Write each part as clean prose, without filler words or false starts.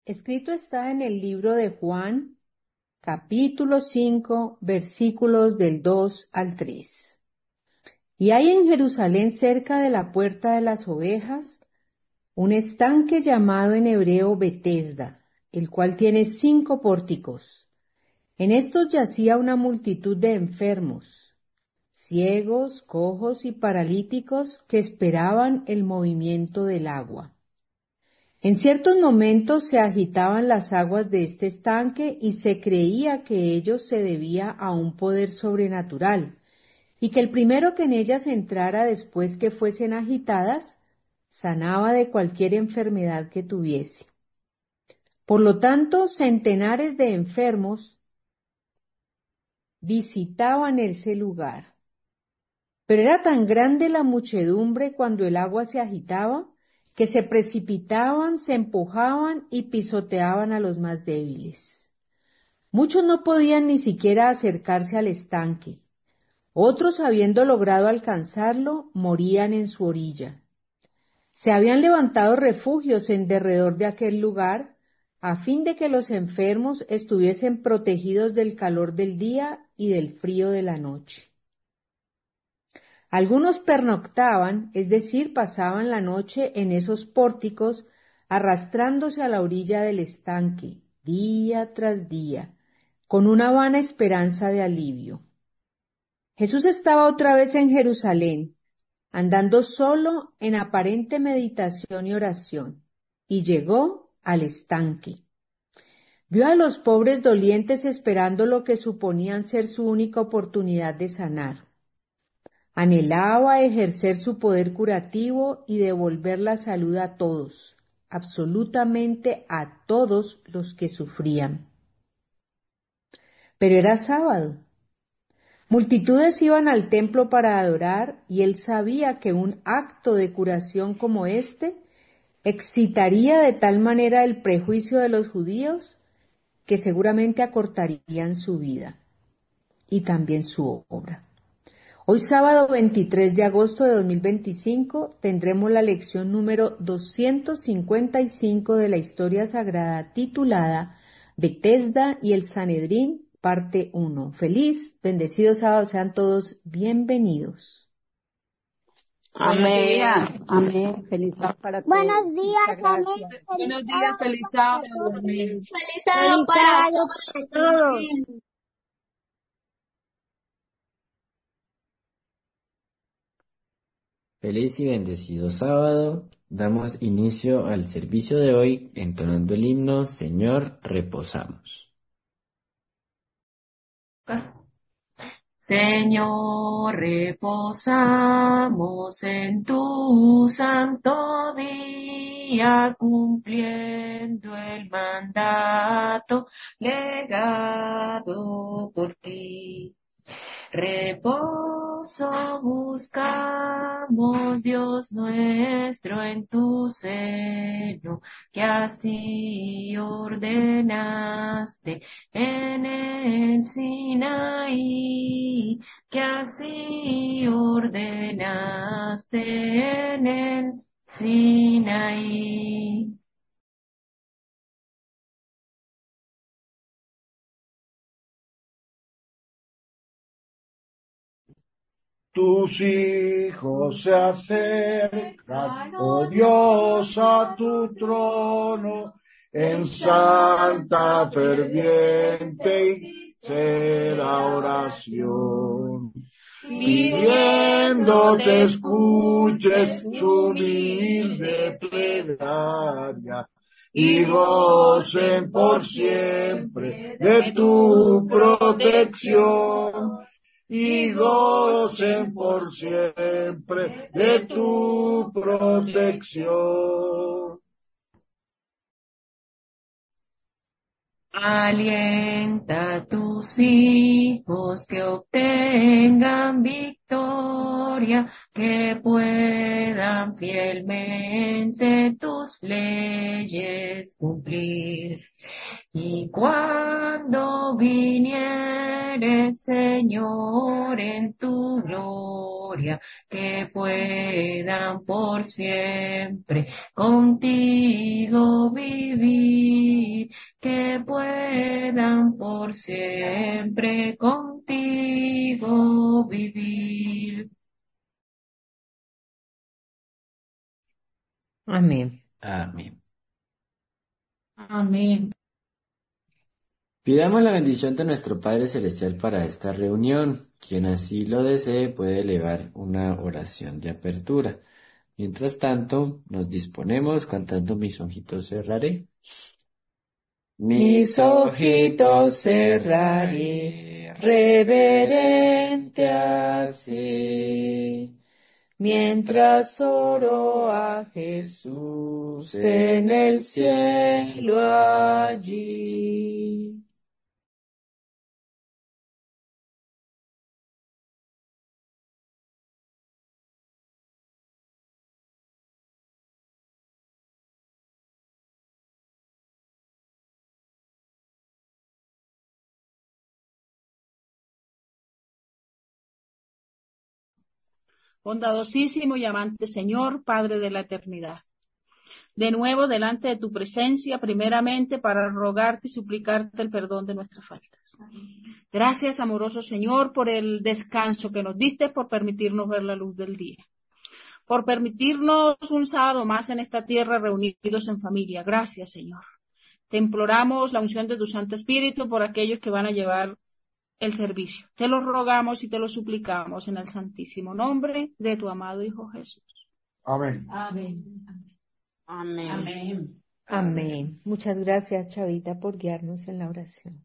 Escrito está en el libro de Juan, capítulo 5, versículos del 2 al 3. Y hay en Jerusalén, cerca de la puerta de las ovejas, un estanque llamado en hebreo Betesda, el cual tiene 5 pórticos. En estos yacía una multitud de enfermos, ciegos, cojos y paralíticos que esperaban el movimiento del agua. En ciertos momentos se agitaban las aguas de este estanque y se creía que ello se debía a un poder sobrenatural, y que el primero que en ellas entrara después que fuesen agitadas, sanaba de cualquier enfermedad que tuviese. Por lo tanto, centenares de enfermos visitaban ese lugar. Pero era tan grande la muchedumbre cuando el agua se agitaba, que se precipitaban, se empujaban y pisoteaban a los más débiles. Muchos no podían ni siquiera acercarse al estanque. Otros, habiendo logrado alcanzarlo, morían en su orilla. Se habían levantado refugios en derredor de aquel lugar, a fin de que los enfermos estuviesen protegidos del calor del día y del frío de la noche. Algunos pernoctaban, es decir, pasaban la noche en esos pórticos, arrastrándose a la orilla del estanque, día tras día, con una vana esperanza de alivio. Jesús estaba otra vez en Jerusalén, andando solo en aparente meditación y oración, y llegó al estanque. Vio a los pobres dolientes esperando lo que suponían ser su única oportunidad de sanar. Anhelaba ejercer su poder curativo y devolver la salud a todos, absolutamente a todos los que sufrían. Pero era sábado. Multitudes iban al templo para adorar y él sabía que un acto de curación como este excitaría de tal manera el prejuicio de los judíos que seguramente acortarían su vida y también su obra. Hoy sábado 23 de agosto de 2025 tendremos la lección número 255 de la historia sagrada titulada Betesda y el Sanedrín, parte 1. Feliz, bendecido sábado, sean todos bienvenidos. Amén, amén. Feliz sábado para todos. Buenos días, amén. Buenos días, feliz sábado. Amén. Feliz sábado para todos. Feliz y bendecido sábado. Damos inicio al servicio de hoy entonando el himno Señor, reposamos. Señor, reposamos en tu santo día, cumpliendo el mandato legado por ti. Reposo buscamos, Dios nuestro, en tu seno, que así ordenaste en el Sinaí, que así ordenaste en el Sinaí. Tus hijos se acercan, oh Dios, a tu trono, en santa, ferviente y sincera oración, pidiéndote escuches su humilde plegaria, y gocen por siempre de tu protección. Y gocen por siempre de tu protección. Alienta a tus hijos que obtengan victoria, que puedan fielmente tus leyes cumplir. Y cuando vinieres, Señor, en tu gloria, que puedan por siempre contigo vivir. siempre contigo vivir. Amén. Amén. Amén. Pidamos la bendición de nuestro Padre Celestial para esta reunión. Quien así lo desee puede elevar una oración de apertura. Mientras tanto, nos disponemos cantando Mis ojitos cerraré. Mis ojitos cerraré, reverente así, mientras oro a Jesús en el cielo allí. Bondadosísimo y amante Señor, Padre de la eternidad. De nuevo delante de tu presencia, primeramente para rogarte y suplicarte el perdón de nuestras faltas. Gracias, amoroso Señor, por el descanso que nos diste, por permitirnos ver la luz del día, por permitirnos un sábado más en esta tierra reunidos en familia. Gracias, Señor. Te imploramos la unción de tu Santo Espíritu por aquellos que van a llevar el servicio. Te lo rogamos y te lo suplicamos en el santísimo nombre de tu amado Hijo Jesús. Amén. Amén. Amén. Amén. Amén. Muchas gracias, Chavita, por guiarnos en la oración.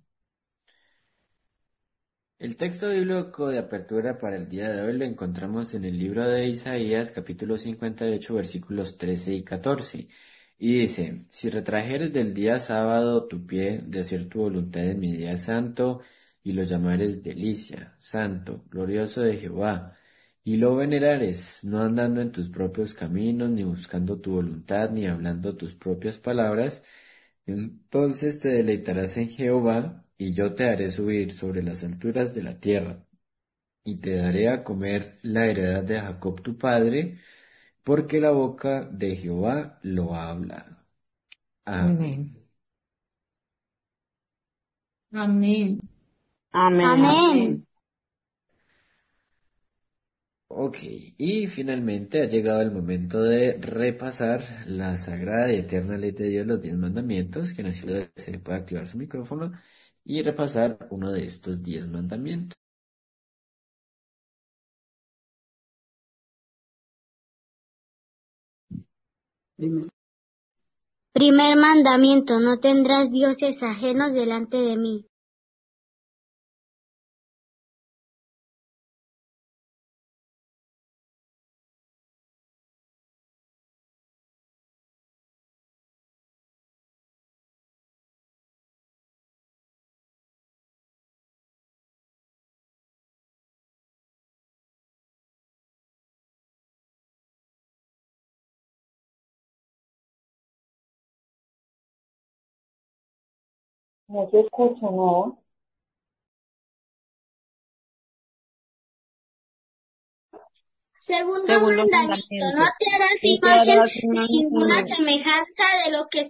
El texto bíblico de apertura para el día de hoy lo encontramos en el libro de Isaías, capítulo 58, versículos 13 y 14. Y dice, si retrajeres del día sábado tu pie de hacer tu voluntad en mi día santo, y lo llamares delicia, santo, glorioso de Jehová, y lo venerares, no andando en tus propios caminos, ni buscando tu voluntad, ni hablando tus propias palabras, entonces te deleitarás en Jehová, y yo te haré subir sobre las alturas de la tierra, y te daré a comer la heredad de Jacob tu padre, porque la boca de Jehová lo ha hablado. Amén. Amén. Amén. Amén. Ok, y finalmente ha llegado el momento de repasar la sagrada y eterna ley de Dios, los 10 mandamientos, que así lo desee puede activar su micrófono y repasar uno de estos 10 mandamientos. Primer mandamiento, no tendrás dioses ajenos delante de mí. No se escucha, ¿no? Segundo Segundo mandamiento, no mandamiento. te harás No te imagen harás ni imagen ninguna ninguna. semejanza de lo que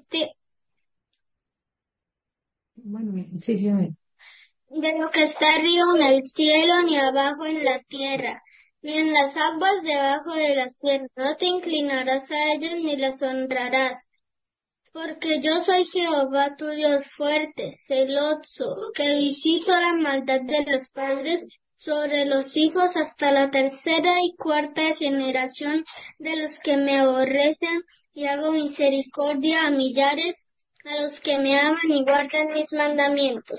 Sí, sí, amén. de lo que está arriba en el cielo, ni abajo en la tierra, ni en las aguas debajo de las tierras. No te inclinarás a ellas ni las honrarás. Porque yo soy Jehová tu Dios fuerte, celoso, que visito la maldad de los padres sobre los hijos hasta la tercera y cuarta generación de los que me aborrecen, y hago misericordia a millares, a los que me aman y guardan mis mandamientos.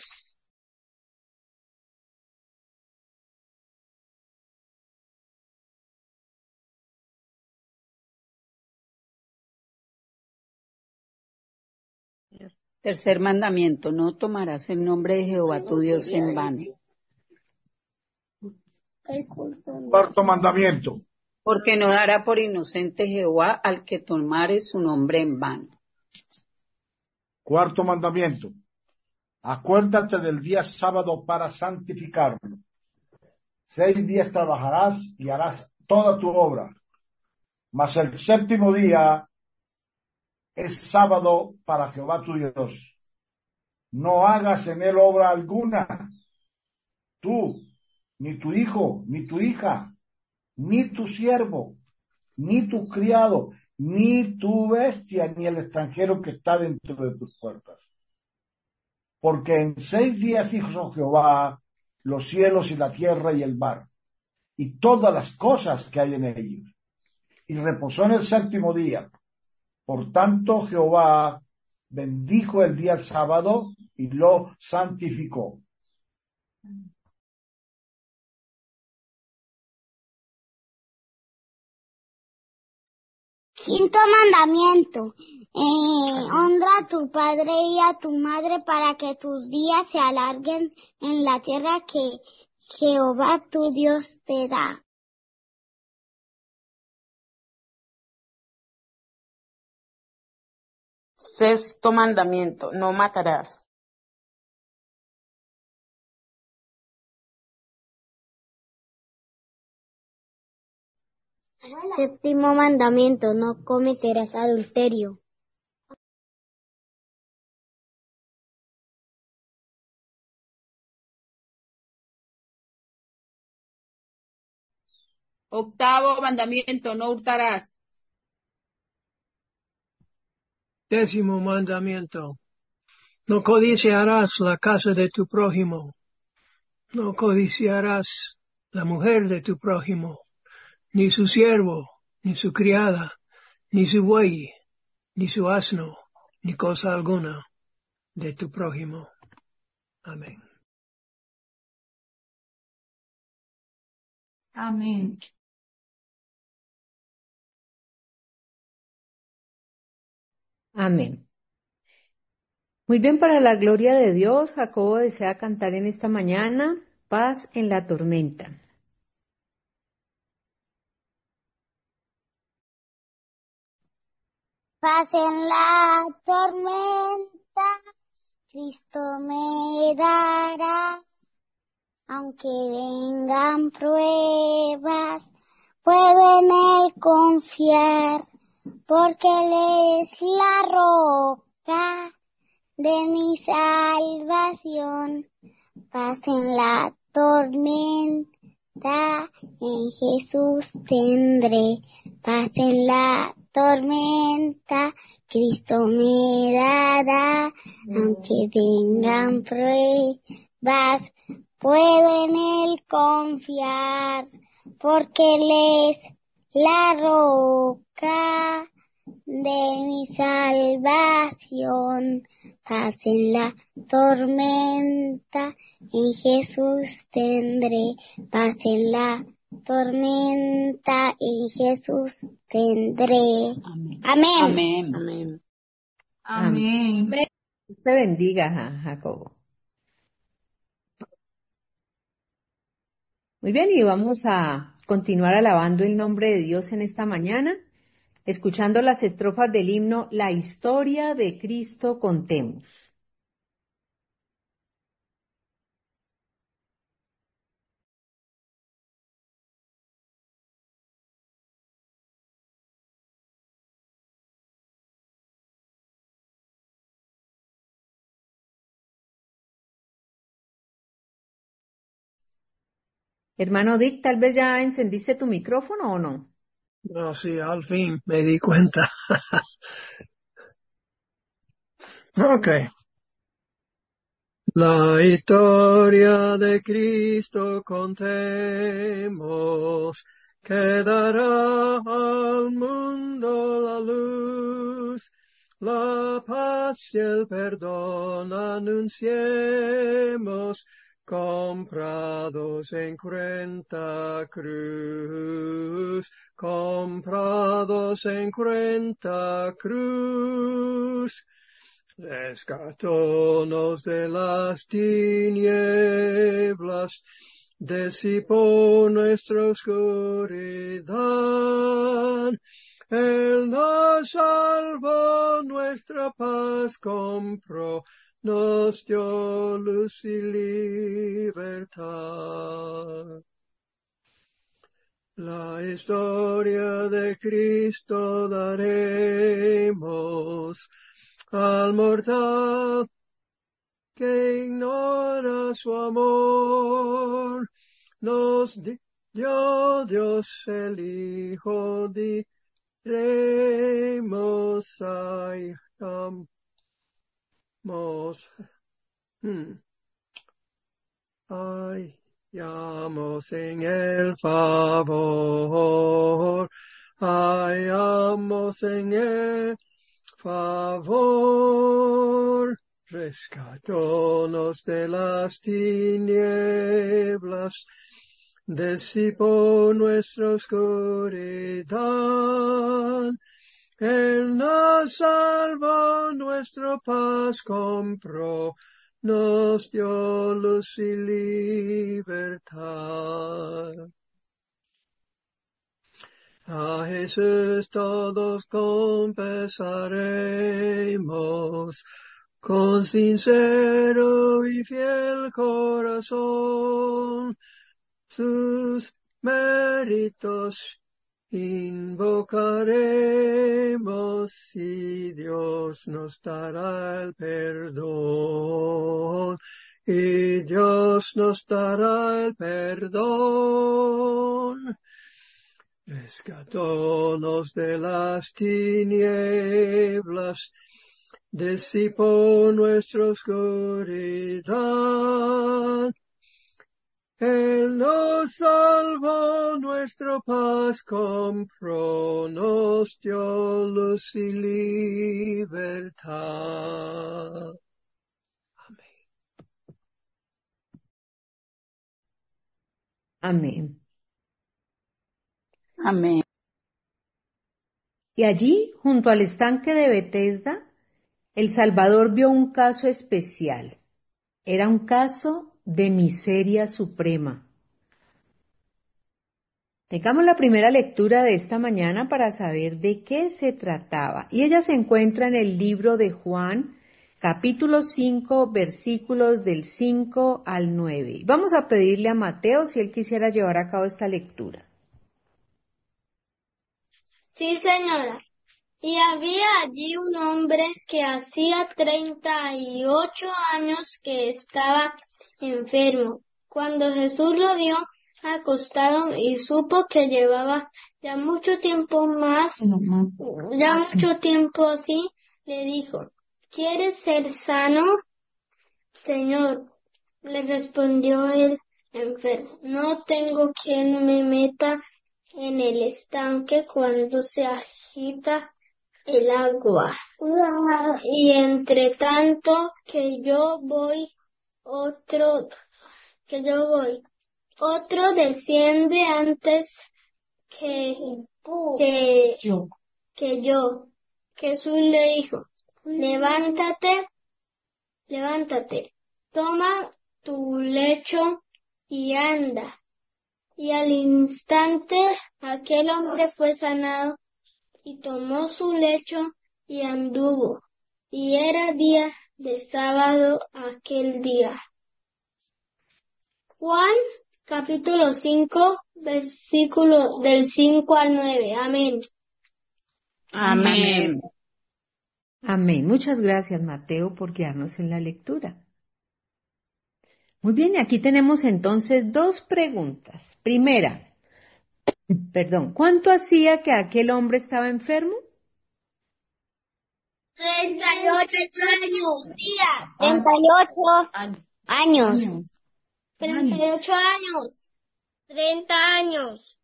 Tercer mandamiento, no tomarás el nombre de Jehová tu Dios en vano, Cuarto mandamiento. porque no dará por inocente Jehová al que tomare su nombre en vano. Cuarto mandamiento. Acuérdate del día sábado para santificarlo. 6 días trabajarás y harás toda tu obra. Mas el séptimo día es sábado para Jehová tu Dios. no hagas en él obra alguna, tú, ni tu hijo, ni tu hija, ni tu siervo, ni tu criado, ni tu bestia, ni el extranjero que está dentro de tus puertas. Porque en 6 días hizo Jehová los cielos y la tierra y el mar, y todas las cosas que hay en ellos, y reposó en el 7º día. Por tanto, Jehová bendijo el día sábado y lo santificó. Quinto mandamiento. Honra a tu padre y a tu madre para que tus días se alarguen en la tierra que Jehová tu Dios te da. Sexto mandamiento, no matarás. Séptimo mandamiento, no cometerás adulterio. Octavo mandamiento, no hurtarás. Décimo mandamiento. No codiciarás la casa de tu prójimo. No codiciarás la mujer de tu prójimo, ni su siervo, ni su criada, ni su buey, ni su asno, ni cosa alguna de tu prójimo. Amén. Amén. Amén. Muy bien, para la gloria de Dios, Jacobo desea cantar en esta mañana paz en la tormenta. Paz en la tormenta, Cristo me dará. Aunque vengan pruebas, puedo en Él confiar, porque Él es la roca de mi salvación. Paz en la tormenta, en Jesús tendré. Paz en la tormenta, Cristo me dará. Aunque vengan pruebas, puedo en Él confiar, porque Él es la roca de mi salvación. Paz en la tormenta, en Jesús tendré. Paz en la tormenta, en Jesús tendré. Amén. Amén. Amén. Amén. Dios te bendiga, Jacobo. Muy bien, y vamos a continuar alabando el nombre de Dios en esta mañana, escuchando las estrofas del himno La historia de Cristo contemos. Hermano Dick, tal vez ya encendiste tu micrófono o no. No, sí, al fin me di cuenta. Ok. La historia de Cristo contemos, que dará al mundo la luz, la paz y el perdón anunciemos, comprados en cruenta cruz, comprados en cruenta cruz. Rescatónos de las tinieblas, disipó nuestra oscuridad. Él nos salvó, nuestra paz compró, nos dio luz y libertad. La historia de Cristo daremos al mortal que ignora su amor. Nos dio Dios el Hijo, diremos, hallamos en el favor, hallamos en el favor, rescatónos de las tinieblas, disipó nuestra oscuridad. Él nos salvó, nuestra paz compró, nos dio luz y libertad. A Jesús todos confesaremos, con sincero y fiel corazón, sus méritos invocaremos, y Dios nos dará el perdón, y Dios nos dará el perdón. Rescatónos de las tinieblas, disipó nuestra oscuridad. Él nos salvó, nuestra paz compró, nos dio luz y libertad. Amén. Amén. Amén. Y allí, junto al estanque de Betesda, el Salvador vio un caso especial. Era un caso de miseria suprema. Tengamos la primera lectura de esta mañana para saber de qué se trataba. Y ella se encuentra en el libro de Juan, capítulo 5, versículos del 5 al 9. Vamos a pedirle a Mateo si él quisiera llevar a cabo esta lectura. Sí, señora. Y había allí un hombre que hacía 38 años que estaba enfermo. Cuando Jesús lo vio acostado y supo que llevaba ya mucho tiempo así, le dijo: ¿Quieres ser sano? Señor, le respondió el enfermo, no tengo quien me meta en el estanque cuando se agita el agua. Y entre tanto que yo voy, otro desciende antes que yo. Jesús le dijo: levántate, toma tu lecho y anda. Y al instante aquel hombre fue sanado y tomó su lecho y anduvo. Y era día de sábado aquel día. Juan capítulo 5, versículo del 5 al 9. Amén. Amén. Amén. Muchas gracias, Mateo, por guiarnos en la lectura. Muy bien, aquí tenemos entonces dos preguntas. Primera, ¿cuánto hacía que aquel hombre estaba enfermo? 38 días. 38 años. 38 años. 30 años.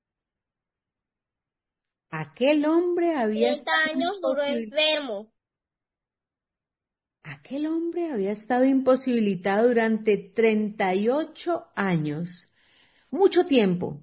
Aquel hombre había 30 años duró enfermo. Aquel hombre había estado imposibilitado durante 38 años. Mucho tiempo.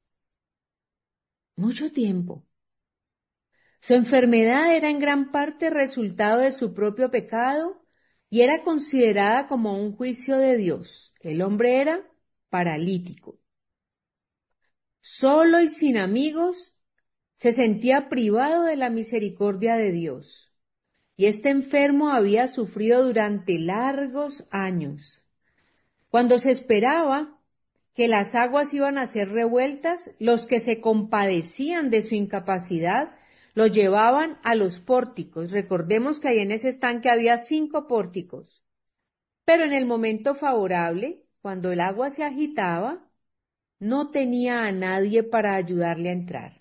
Su enfermedad era en gran parte resultado de su propio pecado y era considerada como un juicio de Dios. El hombre era paralítico. Solo y sin amigos, se sentía privado de la misericordia de Dios. Y este enfermo había sufrido durante largos años. Cuando se esperaba que las aguas iban a ser revueltas, los que se compadecían de su incapacidad lo llevaban a los pórticos. Recordemos que ahí en ese estanque había 5 pórticos. Pero en el momento favorable, cuando el agua se agitaba, no tenía a nadie para ayudarle a entrar.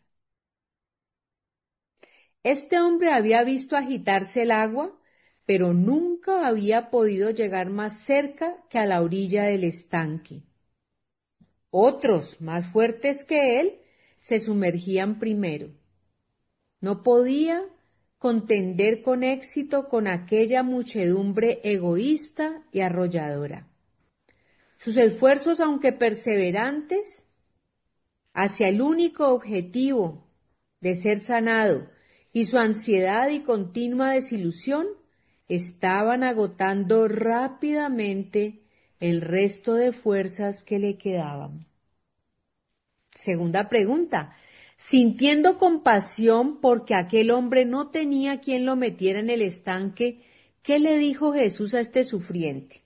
Este hombre había visto agitarse el agua, pero nunca había podido llegar más cerca que a la orilla del estanque. Otros, más fuertes que él, se sumergían primero. No podía contender con éxito con aquella muchedumbre egoísta y arrolladora. Sus esfuerzos, aunque perseverantes, hacia el único objetivo de ser sanado y su ansiedad y continua desilusión estaban agotando rápidamente el resto de fuerzas que le quedaban. Segunda pregunta. Sintiendo compasión porque aquel hombre no tenía quien lo metiera en el estanque, ¿qué le dijo Jesús a este sufriente?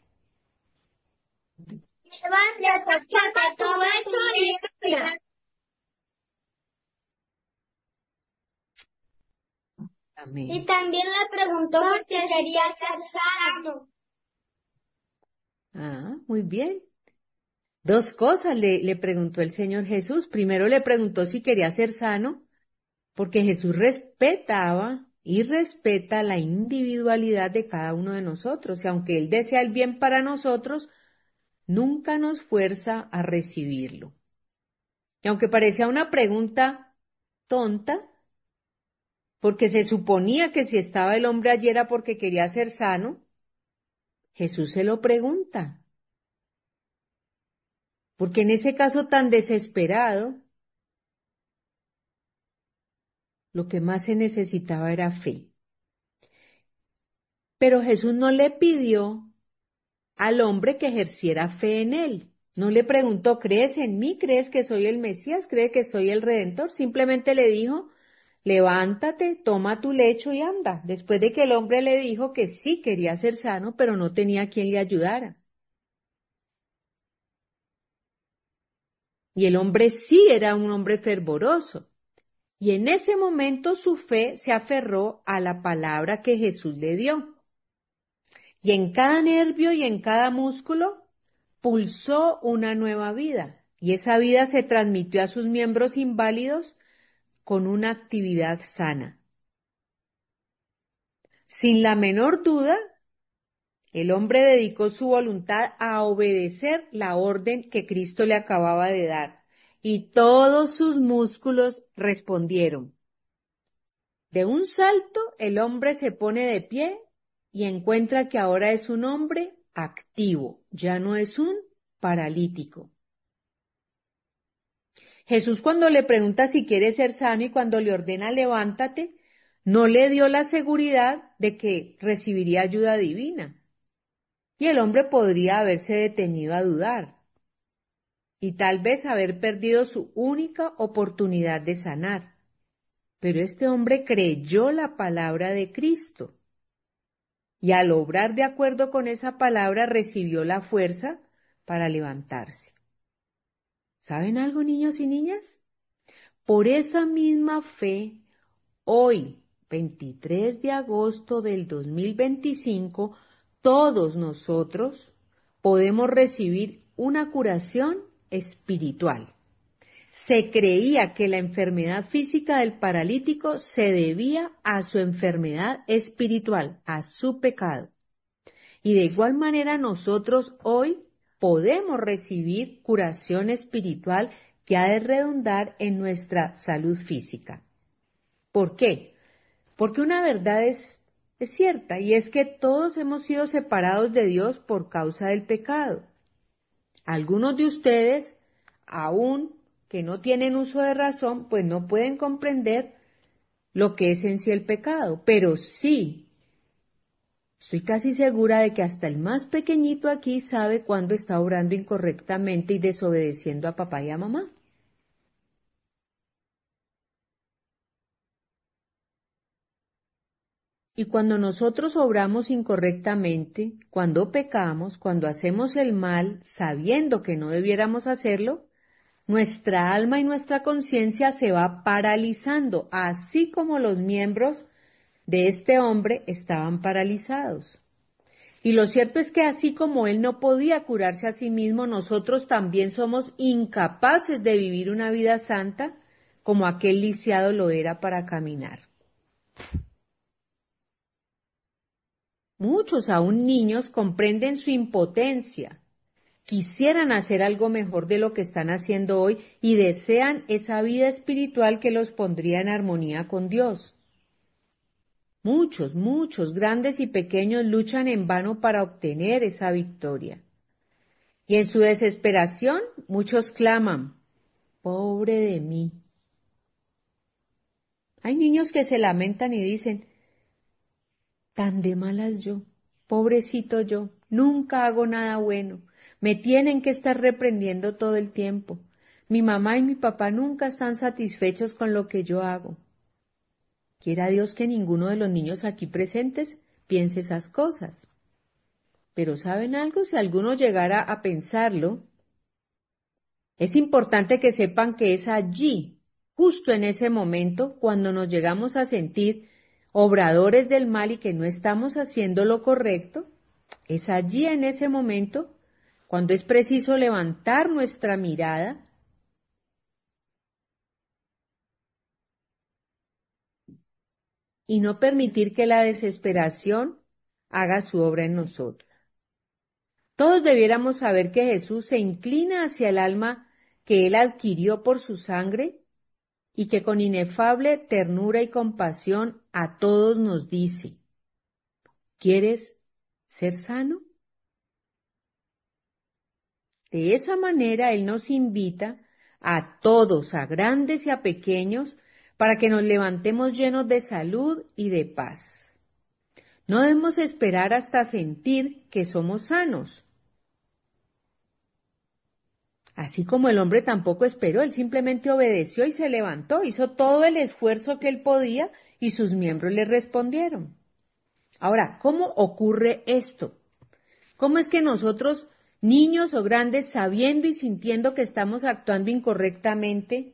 Levántate, saca tu lecho y camina. Amén. Y también le preguntó por si quería ser sano. Ah, muy bien. Dos cosas le preguntó el Señor Jesús. Primero le preguntó si quería ser sano, porque Jesús respetaba y respeta la individualidad de cada uno de nosotros. Y aunque Él desea el bien para nosotros, nunca nos fuerza a recibirlo. Y aunque parecía una pregunta tonta, porque se suponía que si estaba el hombre allí era porque quería ser sano, Jesús se lo pregunta. Porque en ese caso tan desesperado, lo que más se necesitaba era fe. Pero Jesús no le pidió al hombre que ejerciera fe en él. No le preguntó, ¿crees en mí? ¿Crees que soy el Mesías? ¿Crees que soy el Redentor? Simplemente le dijo, levántate, toma tu lecho y anda. Después de que el hombre le dijo que sí quería ser sano, pero no tenía quien le ayudara. Y el hombre sí era un hombre fervoroso. Y en ese momento su fe se aferró a la palabra que Jesús le dio. Y en cada nervio y en cada músculo pulsó una nueva vida. Y esa vida se transmitió a sus miembros inválidos con una actividad sana. Sin la menor duda, el hombre dedicó su voluntad a obedecer la orden que Cristo le acababa de dar. Y todos sus músculos respondieron. De un salto, el hombre se pone de pie y encuentra que ahora es un hombre activo, ya no es un paralítico. Jesús, cuando le pregunta si quiere ser sano y cuando le ordena levántate, no le dio la seguridad de que recibiría ayuda divina. Y el hombre podría haberse detenido a dudar y tal vez haber perdido su única oportunidad de sanar. Pero este hombre creyó la palabra de Cristo y al obrar de acuerdo con esa palabra recibió la fuerza para levantarse. ¿Saben algo, niños y niñas? Por esa misma fe, hoy, 23 de agosto del 2025, todos nosotros podemos recibir una curación espiritual. Se creía que la enfermedad física del paralítico se debía a su enfermedad espiritual, a su pecado. Y de igual manera nosotros hoy podemos recibir curación espiritual que ha de redundar en nuestra salud física. ¿Por qué? Porque una verdad es cierta y es que todos hemos sido separados de Dios por causa del pecado. Algunos de ustedes, aún que no tienen uso de razón, pues no pueden comprender lo que es en sí el pecado, pero sí, estoy casi segura de que hasta el más pequeñito aquí sabe cuándo está obrando incorrectamente y desobedeciendo a papá y a mamá. Y cuando nosotros obramos incorrectamente, cuando pecamos, cuando hacemos el mal sabiendo que no debiéramos hacerlo, nuestra alma y nuestra conciencia se va paralizando, así como los miembros de este hombre estaban paralizados. Y lo cierto es que así como Él no podía curarse a sí mismo, nosotros también somos incapaces de vivir una vida santa como aquel lisiado lo era para caminar. Muchos, aún niños, comprenden su impotencia, quisieran hacer algo mejor de lo que están haciendo hoy y desean esa vida espiritual que los pondría en armonía con Dios. Muchos, grandes y pequeños, luchan en vano para obtener esa victoria. Y en su desesperación, muchos claman, pobre de mí. Hay niños que se lamentan y dicen, tan de malas yo, pobrecito yo, nunca hago nada bueno, me tienen que estar reprendiendo todo el tiempo. Mi mamá y mi papá nunca están satisfechos con lo que yo hago. Quiera Dios que ninguno de los niños aquí presentes piense esas cosas. Pero ¿saben algo? Si alguno llegara a pensarlo, es importante que sepan que es allí, justo en ese momento, cuando nos llegamos a sentir obradores del mal y que no estamos haciendo lo correcto, es allí en ese momento cuando es preciso levantar nuestra mirada y no permitir que la desesperación haga su obra en nosotros. Todos debiéramos saber que Jesús se inclina hacia el alma que Él adquirió por su sangre y que con inefable ternura y compasión a todos nos dice, ¿quieres ser sano? De esa manera Él nos invita a todos, a grandes y a pequeños, para que nos levantemos llenos de salud y de paz. No debemos esperar hasta sentir que somos sanos. Así como el hombre tampoco esperó, él simplemente obedeció y se levantó, hizo todo el esfuerzo que él podía y sus miembros le respondieron. Ahora, ¿cómo ocurre esto? ¿Cómo es que nosotros, niños o grandes, sabiendo y sintiendo que estamos actuando incorrectamente,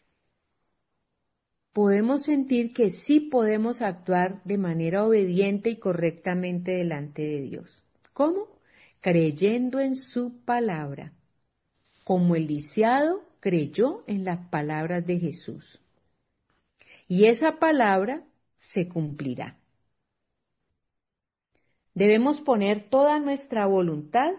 podemos sentir que sí podemos actuar de manera obediente y correctamente delante de Dios? ¿Cómo? Creyendo en su palabra, como el lisiado creyó en las palabras de Jesús. Y esa palabra se cumplirá. Debemos poner toda nuestra voluntad.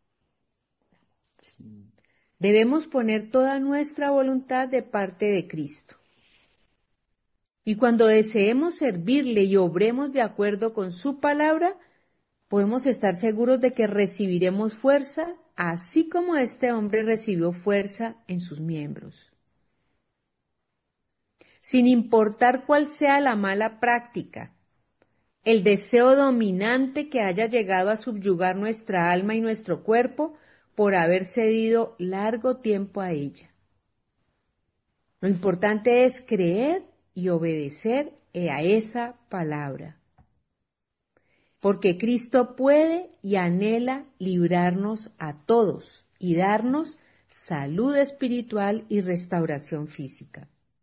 Debemos poner toda nuestra voluntad de parte de Cristo. Y cuando deseemos servirle y obremos de acuerdo con su palabra, podemos estar seguros de que recibiremos fuerza, así como este hombre recibió fuerza en sus miembros. Sin importar cuál sea la mala práctica, el deseo dominante que haya llegado a subyugar nuestra alma y nuestro cuerpo por haber cedido largo tiempo a ella. Lo importante es creer y obedecer a esa palabra. Porque Cristo puede y anhela librarnos a todos y darnos salud espiritual y restauración física.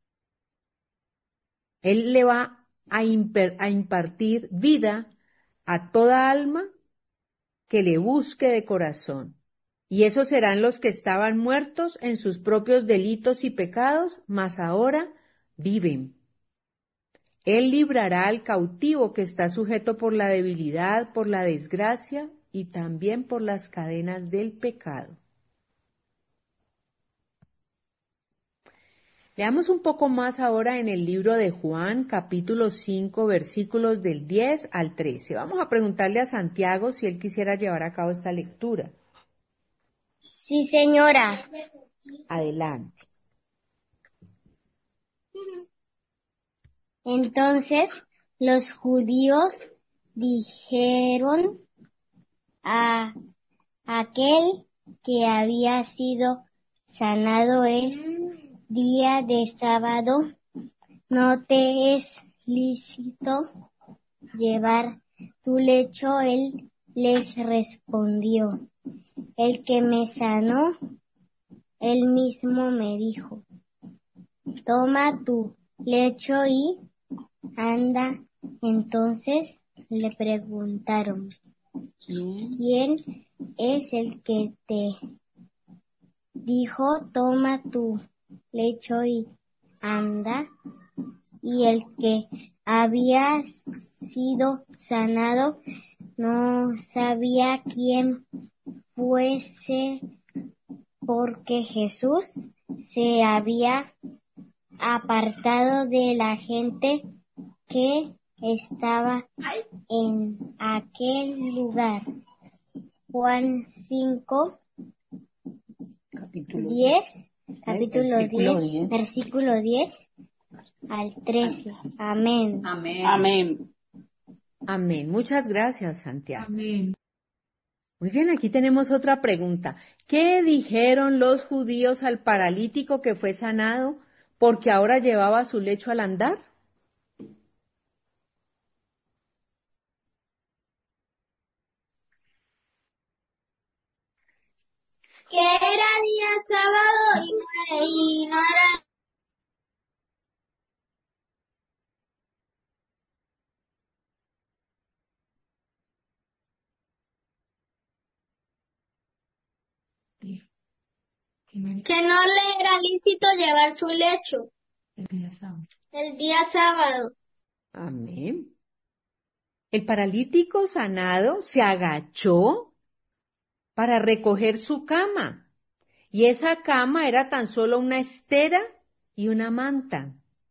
Él le va a impartir vida a toda alma que le busque de corazón. Y esos serán los que estaban muertos en sus propios delitos y pecados, mas ahora viven. Él librará al cautivo que está sujeto por la debilidad, por la desgracia y también por las cadenas del pecado. Leamos un poco más ahora en el libro de Juan, capítulo 5, versículos del 10 al 13. Vamos a preguntarle a Santiago si él quisiera llevar a cabo esta lectura. Sí, señora. Adelante. Entonces los judíos dijeron a aquel que había sido sanado es día de sábado, ¿no te es lícito llevar tu lecho? Él les respondió, el que me sanó, él mismo me dijo, toma tu lecho y anda. Entonces le preguntaron, ¿Quién es el que te dijo, toma tu lecho y anda? Y el que había sido sanado no sabía quién fuese, porque Jesús se había apartado de la gente que estaba en aquel lugar. Juan 5, Capítulo 10, versículo 10. versículo 10 al 13. Amén. Amén. Amén. Muchas gracias, Santiago. Amén. Muy bien, aquí tenemos otra pregunta. ¿Qué dijeron los judíos al paralítico que fue sanado porque ahora llevaba su lecho al andar? Que era día sábado y no era. Que no le era lícito llevar su lecho el día sábado. Amén. El paralítico sanado se agachó para recoger su cama, y esa cama era tan solo una estera y una manta.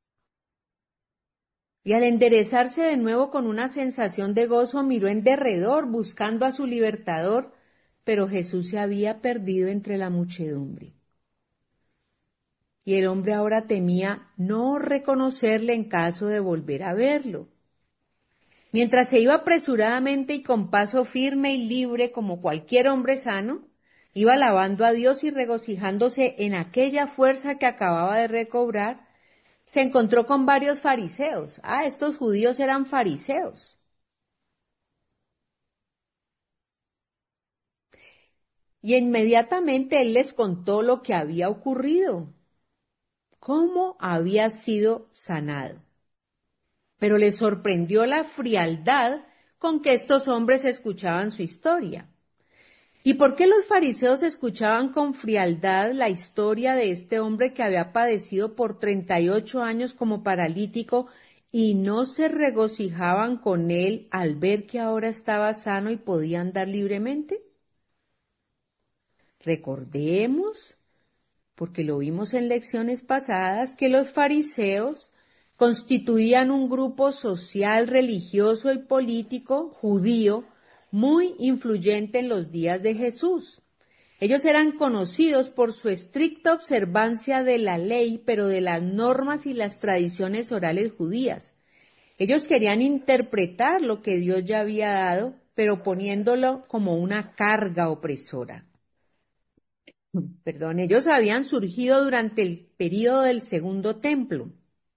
Y al enderezarse de nuevo con una sensación de gozo, miró en derredor buscando a su libertador, pero Jesús se había perdido entre la muchedumbre. Y el hombre ahora temía no reconocerle en caso de volver a verlo. Mientras se iba apresuradamente y con paso firme y libre como cualquier hombre sano, iba alabando a Dios y regocijándose en aquella fuerza que acababa de recobrar, se encontró con varios fariseos. Estos judíos eran fariseos. Y inmediatamente él les contó lo que había ocurrido, cómo había sido sanado. Pero les sorprendió la frialdad con que estos hombres escuchaban su historia. ¿Y por qué los fariseos escuchaban con frialdad la historia de este hombre que había padecido por 38 años como paralítico y no se regocijaban con él al ver que ahora estaba sano y podía andar libremente? Recordemos, porque lo vimos en lecciones pasadas, que los fariseos constituían un grupo social, religioso y político judío muy influyente en los días de Jesús. Ellos eran conocidos por su estricta observancia de la ley, pero de las normas y las tradiciones orales judías. Ellos querían interpretar lo que Dios ya había dado, pero poniéndolo como una carga opresora. Ellos habían surgido durante el período del Segundo Templo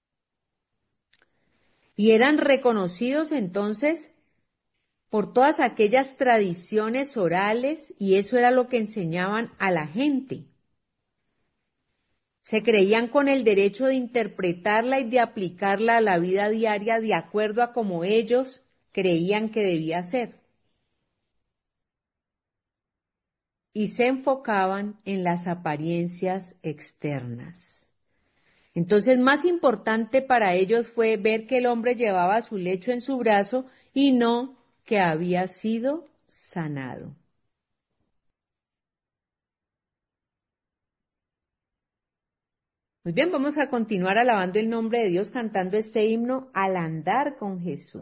y eran reconocidos entonces por todas aquellas tradiciones orales, y eso era lo que enseñaban a la gente. Se creían con el derecho de interpretarla y de aplicarla a la vida diaria de acuerdo a como ellos creían que debía ser. Y se enfocaban en las apariencias externas. Entonces, más importante para ellos fue ver que el hombre llevaba su lecho en su brazo y no que había sido sanado. Muy bien, vamos a continuar alabando el nombre de Dios cantando este himno al andar con Jesús.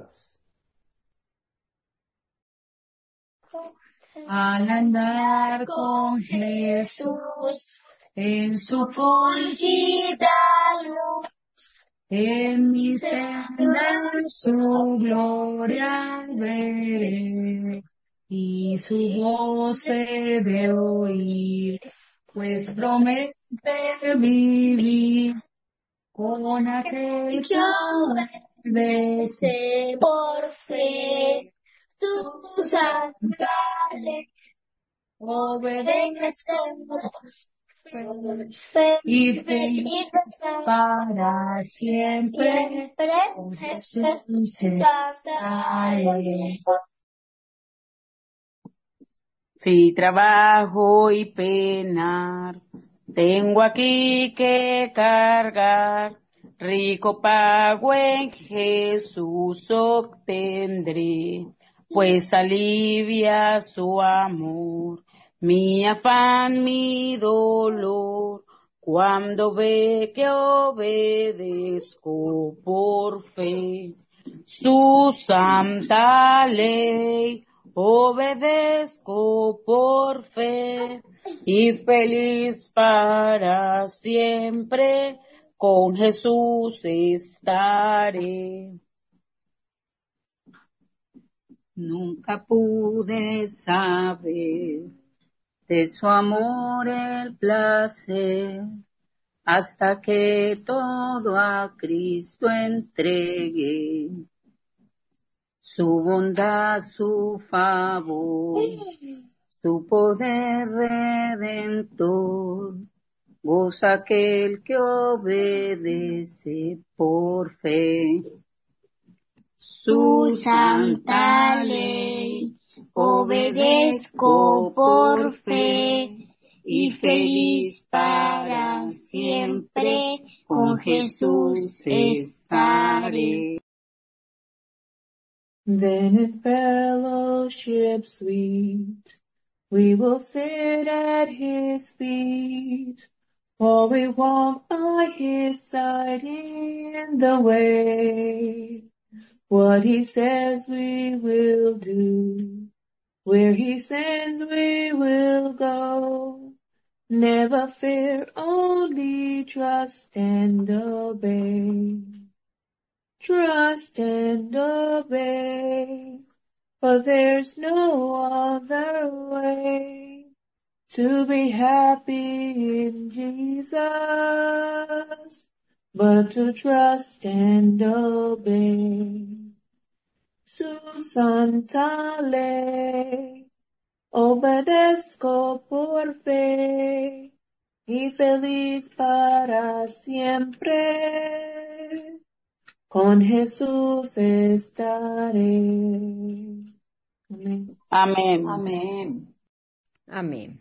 Al andar con Jesús en su fulgida luz, en mi senda su gloria veré, y su voz he de oír, pues promete vivir con aquel que obedece Por fe, tu santa ley, obedecemos fe y fe y para siempre. siempre Jesús estaré. Si trabajo y penar, tengo aquí que cargar, rico pago en Jesús obtendré, pues alivia su amor, mi afán, mi dolor, cuando ve que obedezco por fe su santa ley. Obedezco por fe y feliz para siempre con Jesús estaré. Nunca pude saber de su amor el placer hasta que todo a Cristo entregué. Su bondad, su favor, su poder redentor, goza aquel que obedece por fe. Su santa ley obedezco por fe y feliz para siempre con Jesús estaré. Then in fellowship sweet, we will sit at his feet, while we walk by his side in the way. What he says we will do, where he sends we will go. Never fear, only trust and obey. Trust and obey, for there's no other way to be happy in Jesus, but to trust and obey. Su santa ley, obedezco por fe, y feliz para siempre con Jesús estaré. Amén. Amén. Amén. Amén.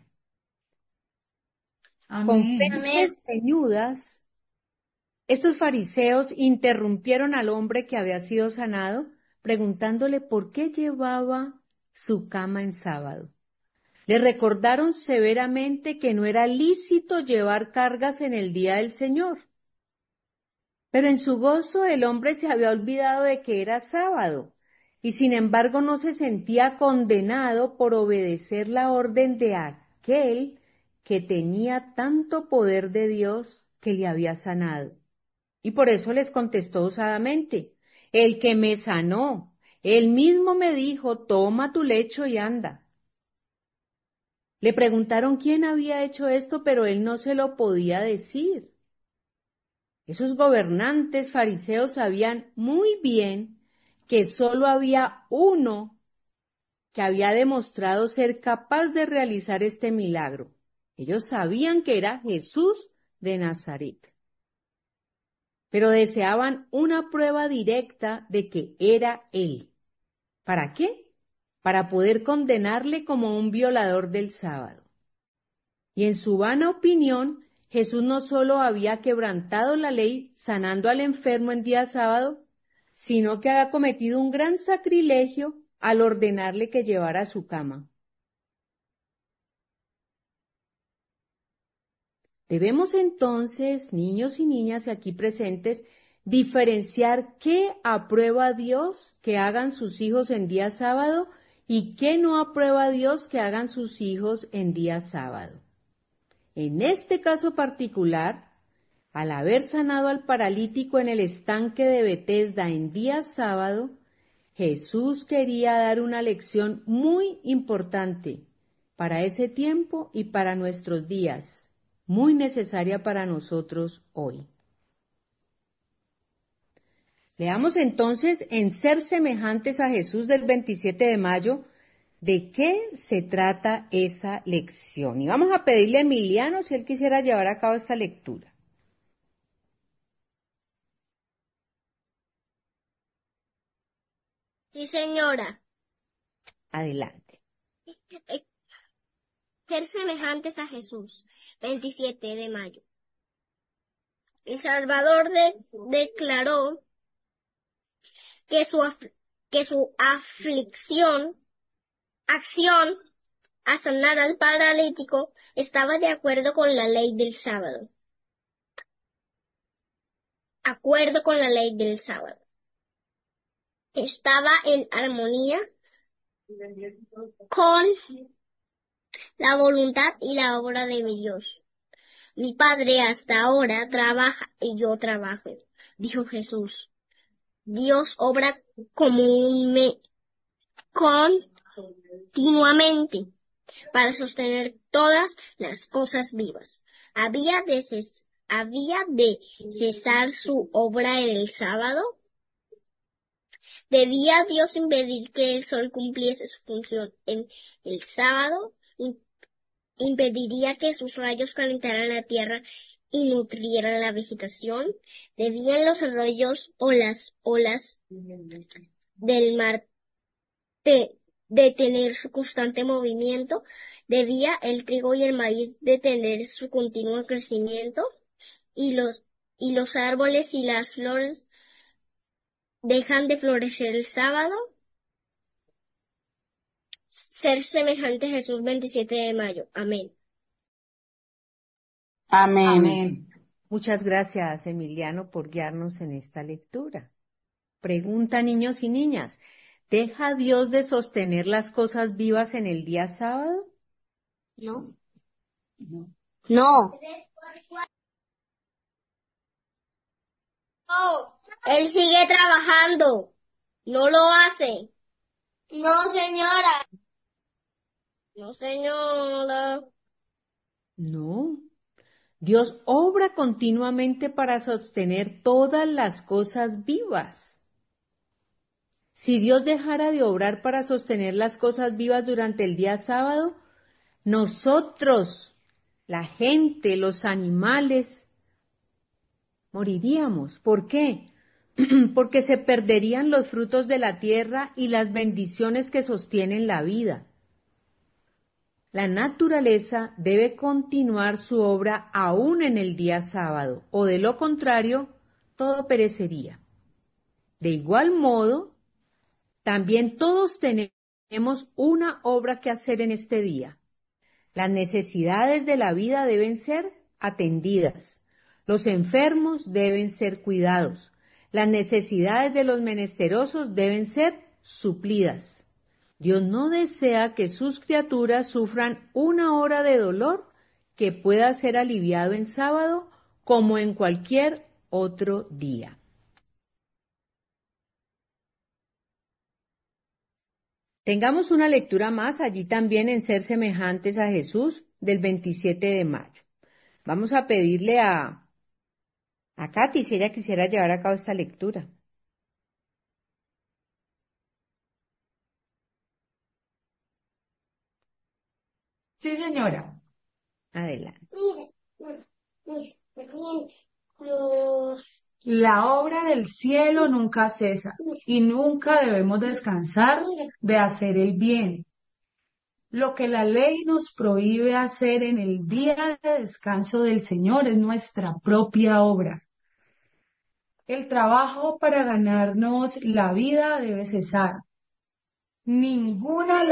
Con Amén. frentes ceñudas, estos fariseos interrumpieron al hombre que había sido sanado, preguntándole por qué llevaba su cama en sábado. Le recordaron severamente que no era lícito llevar cargas en el día del Señor. Pero en su gozo el hombre se había olvidado de que era sábado, y sin embargo no se sentía condenado por obedecer la orden de aquel que tenía tanto poder de Dios que le había sanado. Y por eso les contestó osadamente: el que me sanó, él mismo me dijo, toma tu lecho y anda. Le preguntaron quién había hecho esto, pero él no se lo podía decir. Esos gobernantes fariseos sabían muy bien que solo había uno que había demostrado ser capaz de realizar este milagro. Ellos sabían que era Jesús de Nazaret, pero deseaban una prueba directa de que era él. ¿Para qué? Para poder condenarle como un violador del sábado. Y en su vana opinión, Jesús no solo había quebrantado la ley sanando al enfermo en día sábado, sino que había cometido un gran sacrilegio al ordenarle que llevara su cama. Debemos entonces, niños y niñas aquí presentes, diferenciar qué aprueba Dios que hagan sus hijos en día sábado y qué no aprueba Dios que hagan sus hijos en día sábado. En este caso particular, al haber sanado al paralítico en el estanque de Betesda en día sábado, Jesús quería dar una lección muy importante para ese tiempo y para nuestros días, muy necesaria para nosotros hoy. Leamos entonces en Ser semejantes a Jesús del 27 de mayo, ¿de qué se trata esa lección? Y vamos a pedirle a Emiliano si él quisiera llevar a cabo esta lectura. Sí, señora. Adelante. Ser semejantes a Jesús. 27 de mayo. El Salvador declaró que su acción a sanar al paralítico estaba de acuerdo con la ley del sábado. Acuerdo con la ley del sábado. Estaba en armonía con la voluntad y la obra de mi Dios. Mi Padre hasta ahora trabaja y yo trabajo, dijo Jesús. Dios obra continuamente para sostener todas las cosas vivas. ¿Había de cesar su obra en el sábado? ¿Debía Dios impedir que el sol cumpliese su función en el sábado? ¿Impediría que sus rayos calentaran la tierra y nutrieran la vegetación? ¿Debían los arroyos o las olas del mar detener su constante movimiento? ¿Debía el trigo y el maíz detener su continuo crecimiento? ¿Y los árboles y las flores dejan de florecer el sábado? Ser semejante a Jesús, 27 de mayo. Amén. Amén. Muchas gracias, Emiliano, por guiarnos en esta lectura. Pregunta, niños y niñas, ¿deja Dios de sostener las cosas vivas en el día sábado? No. No. No. Él sigue trabajando. No lo hace. No, señora. No, señora. No. Dios obra continuamente para sostener todas las cosas vivas. Si Dios dejara de obrar para sostener las cosas vivas durante el día sábado, nosotros, la gente, los animales, moriríamos. ¿Por qué? Porque se perderían los frutos de la tierra y las bendiciones que sostienen la vida. La naturaleza debe continuar su obra aún en el día sábado, o de lo contrario, todo perecería. De igual modo, también todos tenemos una obra que hacer en este día. Las necesidades de la vida deben ser atendidas. Los enfermos deben ser cuidados. Las necesidades de los menesterosos deben ser suplidas. Dios no desea que sus criaturas sufran una hora de dolor que pueda ser aliviado en sábado como en cualquier otro día. Tengamos una lectura más allí también en Ser semejantes a Jesús del 27 de mayo. Vamos a pedirle a Katy si ella quisiera llevar a cabo esta lectura. Sí, señora. Adelante. La obra del cielo nunca cesa y nunca debemos descansar de hacer el bien. Lo que la ley nos prohíbe hacer en el día de descanso del Señor es nuestra propia obra. El trabajo para ganarnos la vida debe cesar. Ninguna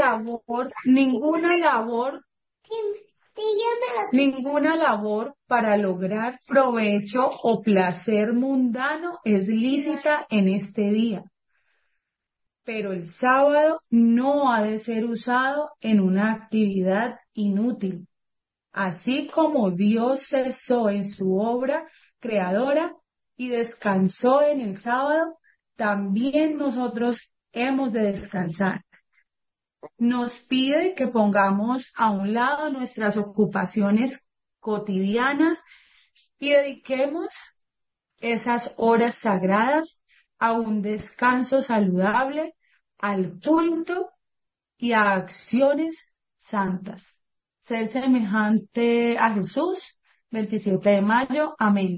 labor para lograr provecho o placer mundano es lícita en este día. Pero el sábado no ha de ser usado en una actividad inútil. Así como Dios cesó en su obra creadora y descansó en el sábado, también nosotros hemos de descansar. Nos pide que pongamos a un lado nuestras ocupaciones cotidianas y dediquemos esas horas sagradas a un descanso saludable, al culto y a acciones santas. Ser semejante a Jesús, 27 de mayo. Amén.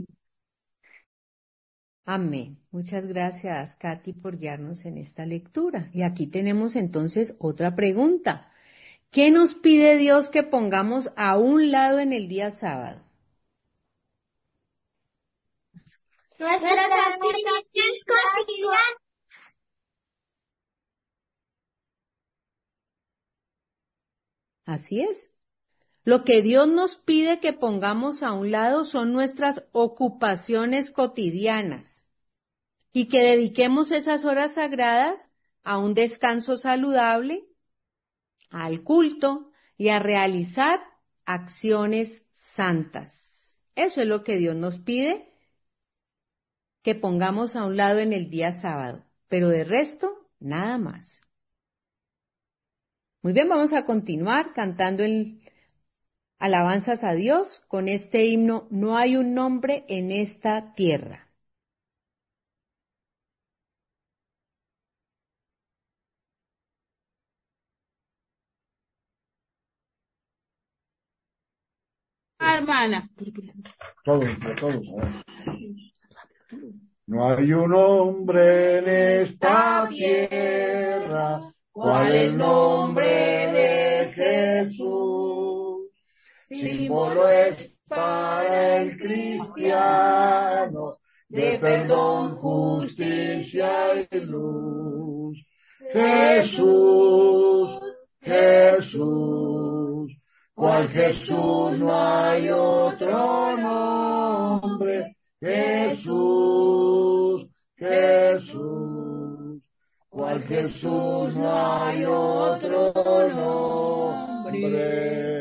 Amén. Muchas gracias, Katy, por guiarnos en esta lectura. Y aquí tenemos entonces otra pregunta. ¿Qué nos pide Dios que pongamos a un lado en el día sábado? Nuestras actividades cotidianas. Así es. Lo que Dios nos pide que pongamos a un lado son nuestras ocupaciones cotidianas y que dediquemos esas horas sagradas a un descanso saludable, al culto y a realizar acciones santas. Eso es lo que Dios nos pide que pongamos a un lado en el día sábado, pero de resto, nada más. Muy bien, vamos a continuar cantando alabanzas a Dios con este himno, No hay un nombre en esta tierra. Hermana. Todos, a ver. No hay un hombre en esta tierra, cual el nombre de Jesús. Símbolo es para el cristiano de perdón, justicia y luz. Jesús, Jesús, cual Jesús no hay otro nombre. Jesús, Jesús, cual Jesús no hay otro nombre.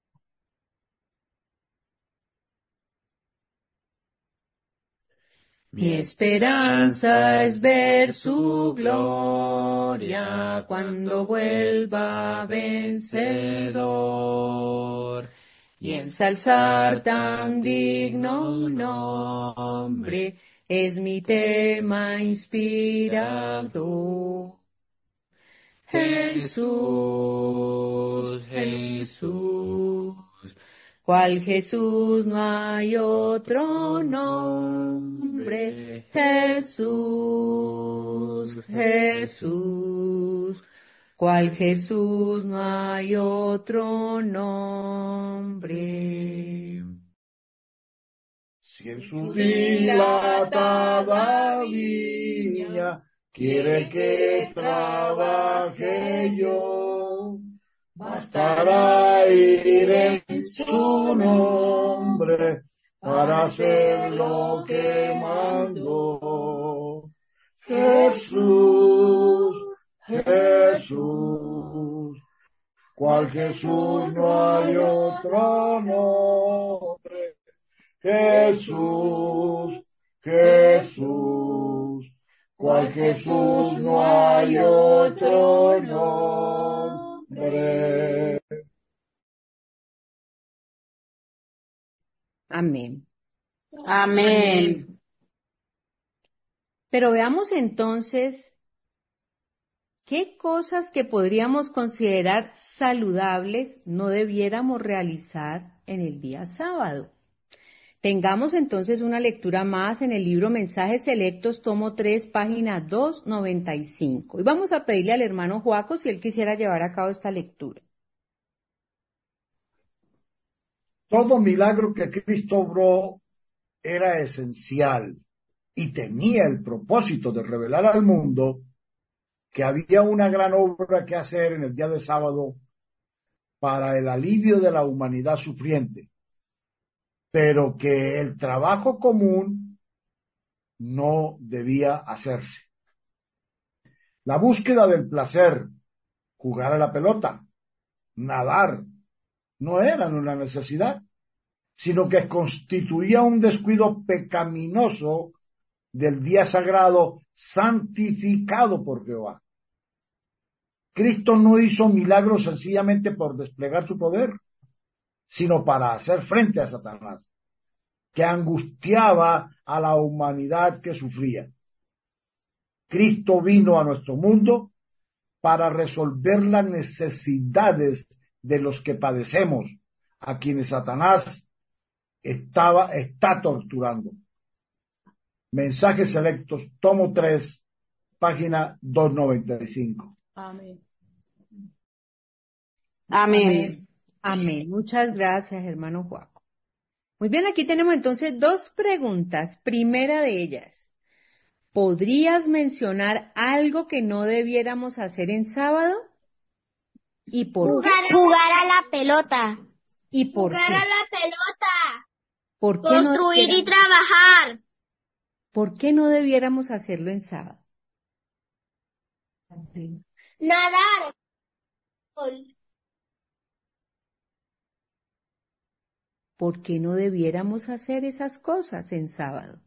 Mi esperanza es ver su gloria cuando vuelva vencedor y ensalzar tan digno nombre es mi tema inspirador. Jesús, Jesús, cual Jesús no hay otro nombre. Jesús, Jesús, cual Jesús no hay otro nombre. Si en su dilatada viña quiere que trabaje yo, bastará ir en su nombre para hacer lo que mandó. Jesús, Jesús, cual Jesús no hay otro nombre. Jesús, Jesús, cual Jesús no hay otro nombre. Amén. Amén. Pero veamos entonces qué cosas que podríamos considerar saludables no debiéramos realizar en el día sábado. Tengamos entonces una lectura más en el libro Mensajes Selectos, tomo 3, página 295. Y vamos a pedirle al hermano Joaco si él quisiera llevar a cabo esta lectura. Todo milagro que Cristo obró era esencial y tenía el propósito de revelar al mundo que había una gran obra que hacer en el día de sábado para el alivio de la humanidad sufriente, pero que el trabajo común no debía hacerse. La búsqueda del placer, jugar a la pelota, nadar, no eran una necesidad, sino que constituía un descuido pecaminoso del día sagrado santificado por Jehová. Cristo no hizo milagros sencillamente por desplegar su poder, sino para hacer frente a Satanás, que angustiaba a la humanidad que sufría. Cristo vino a nuestro mundo para resolver las necesidades de los que padecemos, a quienes Satanás está torturando. Mensajes Selectos, tomo 3, página 295. Amén. Amén. Amén. Muchas gracias, hermano Joaco. Muy bien, aquí tenemos entonces dos preguntas. Primera de ellas, ¿podrías mencionar algo que no debiéramos hacer en sábado? ¿Y por qué? Jugar a la pelota. ¿Y por Jugar qué? a la pelota. ¿Por qué no Construir y debiéramos, trabajar. por qué no debiéramos hacerlo en sábado? Nadar. ¿Por qué no debiéramos hacer esas cosas en sábado?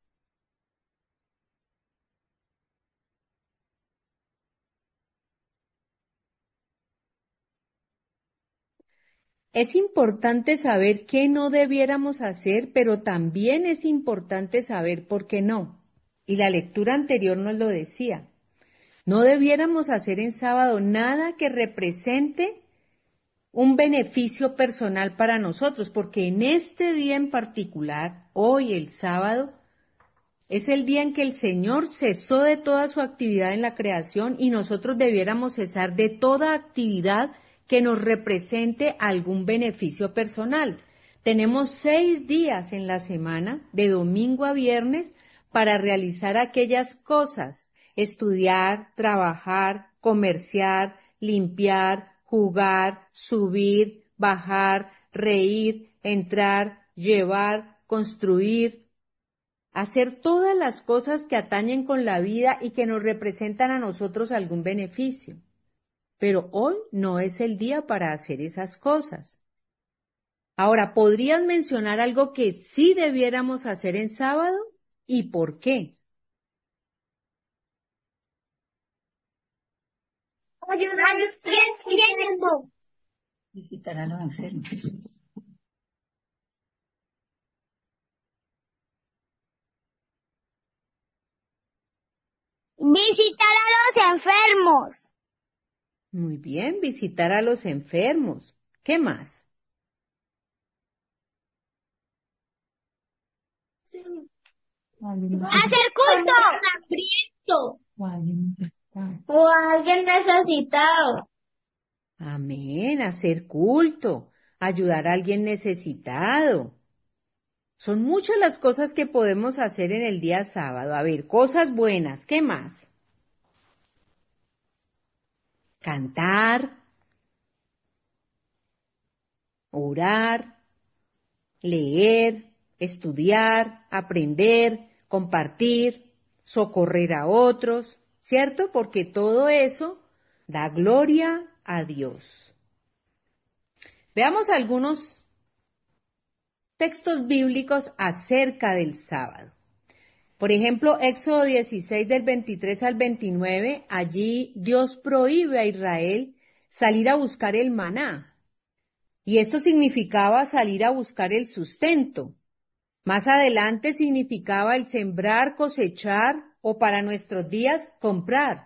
Es importante saber qué no debiéramos hacer, pero también es importante saber por qué no. Y la lectura anterior nos lo decía. No debiéramos hacer en sábado nada que represente un beneficio personal para nosotros, porque en este día en particular, hoy el sábado, es el día en que el Señor cesó de toda su actividad en la creación y nosotros debiéramos cesar de toda actividad que nos represente algún beneficio personal. Tenemos 6 días en la semana, de domingo a viernes, para realizar aquellas cosas: estudiar, trabajar, comerciar, limpiar, jugar, subir, bajar, reír, entrar, llevar, construir, hacer todas las cosas que atañen con la vida y que nos representan a nosotros algún beneficio. Pero hoy no es el día para hacer esas cosas. Ahora, ¿podrías mencionar algo que sí debiéramos hacer en sábado? ¿Y por qué? Ayudar a los creciendo. Visitar a los enfermos. Visitar a los enfermos. Muy bien, visitar a los enfermos. ¿Qué más? Hacer culto. Hambriento. O a alguien necesitado. Amén, hacer culto, ayudar a alguien necesitado. Son muchas las cosas que podemos hacer en el día sábado. A ver, cosas buenas, ¿qué más? Cantar, orar, leer, estudiar, aprender, compartir, socorrer a otros, ¿cierto? Porque todo eso da gloria a Dios. Veamos algunos textos bíblicos acerca del sábado. Por ejemplo, Éxodo 16 del 23 al 29, allí Dios prohíbe a Israel salir a buscar el maná. Y esto significaba salir a buscar el sustento. Más adelante significaba el sembrar, cosechar o para nuestros días comprar.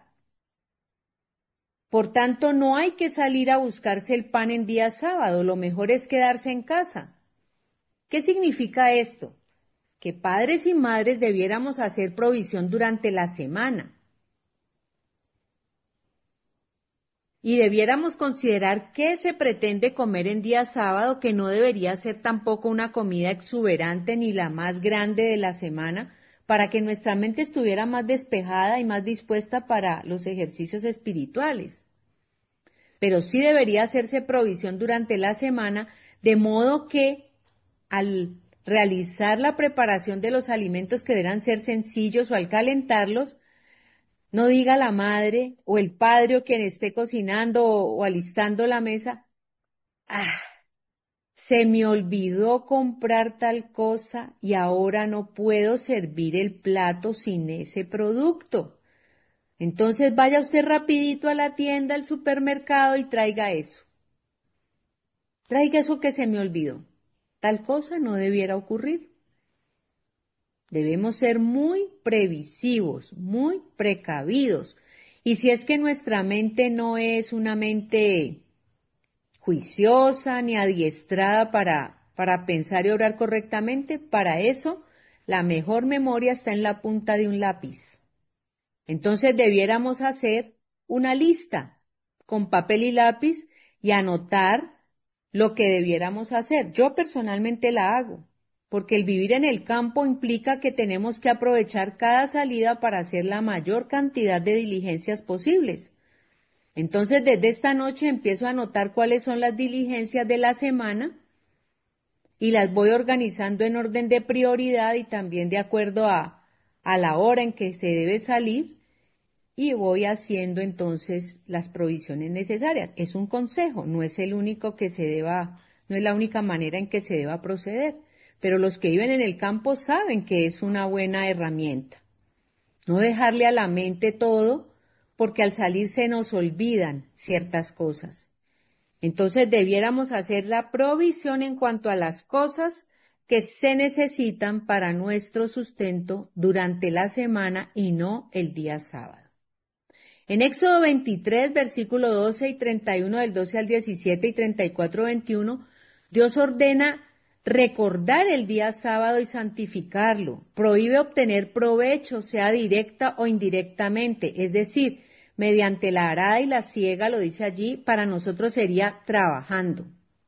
Por tanto, no hay que salir a buscarse el pan en día sábado, lo mejor es quedarse en casa. ¿Qué significa esto? Que padres y madres debiéramos hacer provisión durante la semana. Y debiéramos considerar qué se pretende comer en día sábado, que no debería ser tampoco una comida exuberante ni la más grande de la semana, para que nuestra mente estuviera más despejada y más dispuesta para los ejercicios espirituales. Pero sí debería hacerse provisión durante la semana, de modo que al realizar la preparación de los alimentos que deberán ser sencillos o al calentarlos, no diga la madre o el padre o quien esté cocinando o alistando la mesa: se me olvidó comprar tal cosa y ahora no puedo servir el plato sin ese producto. Entonces vaya usted rapidito a la tienda, al supermercado y traiga eso. Traiga eso que se me olvidó. Tal cosa no debiera ocurrir. Debemos ser muy previsivos, muy precavidos. Y si es que nuestra mente no es una mente juiciosa ni adiestrada para pensar y obrar correctamente, para eso la mejor memoria está en la punta de un lápiz. Entonces debiéramos hacer una lista con papel y lápiz y anotar lo que debiéramos hacer. Yo personalmente la hago, porque el vivir en el campo implica que tenemos que aprovechar cada salida para hacer la mayor cantidad de diligencias posibles. Entonces, desde esta noche empiezo a anotar cuáles son las diligencias de la semana y las voy organizando en orden de prioridad y también de acuerdo a la hora en que se debe salir, y voy haciendo entonces las provisiones necesarias. Es un consejo, no es el único que se deba, no es la única manera en que se deba proceder, pero los que viven en el campo saben que es una buena herramienta. No dejarle a la mente todo, porque al salir se nos olvidan ciertas cosas. Entonces debiéramos hacer la provisión en cuanto a las cosas que se necesitan para nuestro sustento durante la semana y no el día sábado. En Éxodo 23, versículo 12 y 31, del 12 al 17 y 34, 21, Dios ordena recordar el día sábado y santificarlo. Prohíbe obtener provecho, sea directa o indirectamente, es decir, mediante la arada y la siega, lo dice allí, para nosotros sería trabajando.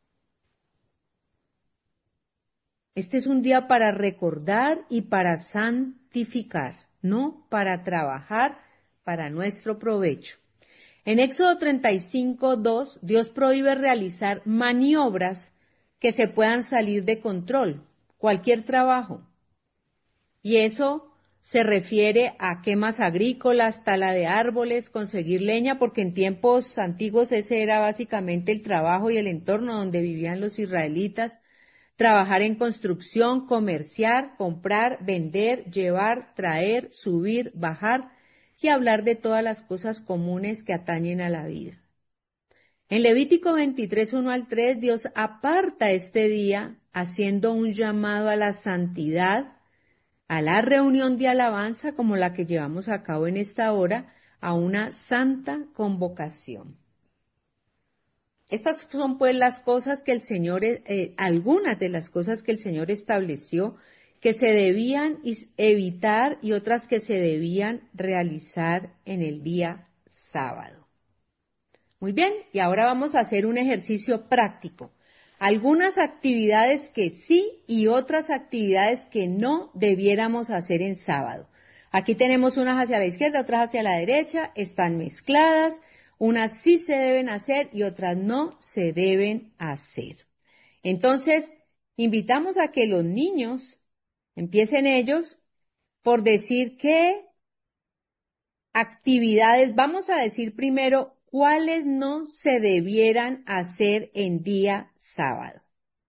Este es un día para recordar y para santificar, no para trabajar para nuestro provecho. En Éxodo 35, 2, Dios prohíbe realizar maniobras que se puedan salir de control, cualquier trabajo. Y eso se refiere a quemas agrícolas, tala de árboles, conseguir leña, porque en tiempos antiguos ese era básicamente el trabajo y el entorno donde vivían los israelitas. Trabajar en construcción, comerciar, comprar, vender, llevar, traer, subir, bajar y hablar de todas las cosas comunes que atañen a la vida. En Levítico 23, 1 al 3, Dios aparta este día haciendo un llamado a la santidad, a la reunión de alabanza como la que llevamos a cabo en esta hora, a una santa convocación. Estas son pues las cosas que el Señor, algunas de las cosas que el Señor estableció que se debían evitar y otras que se debían realizar en el día sábado. Muy bien, y ahora vamos a hacer un ejercicio práctico. Algunas actividades que sí y otras actividades que no debiéramos hacer en sábado. Aquí tenemos unas hacia la izquierda, otras hacia la derecha, están mezcladas. Unas sí se deben hacer y otras no se deben hacer. Entonces, invitamos a que los niños empiecen ellos por decir qué actividades, vamos a decir primero cuáles no se debieran hacer en día sábado.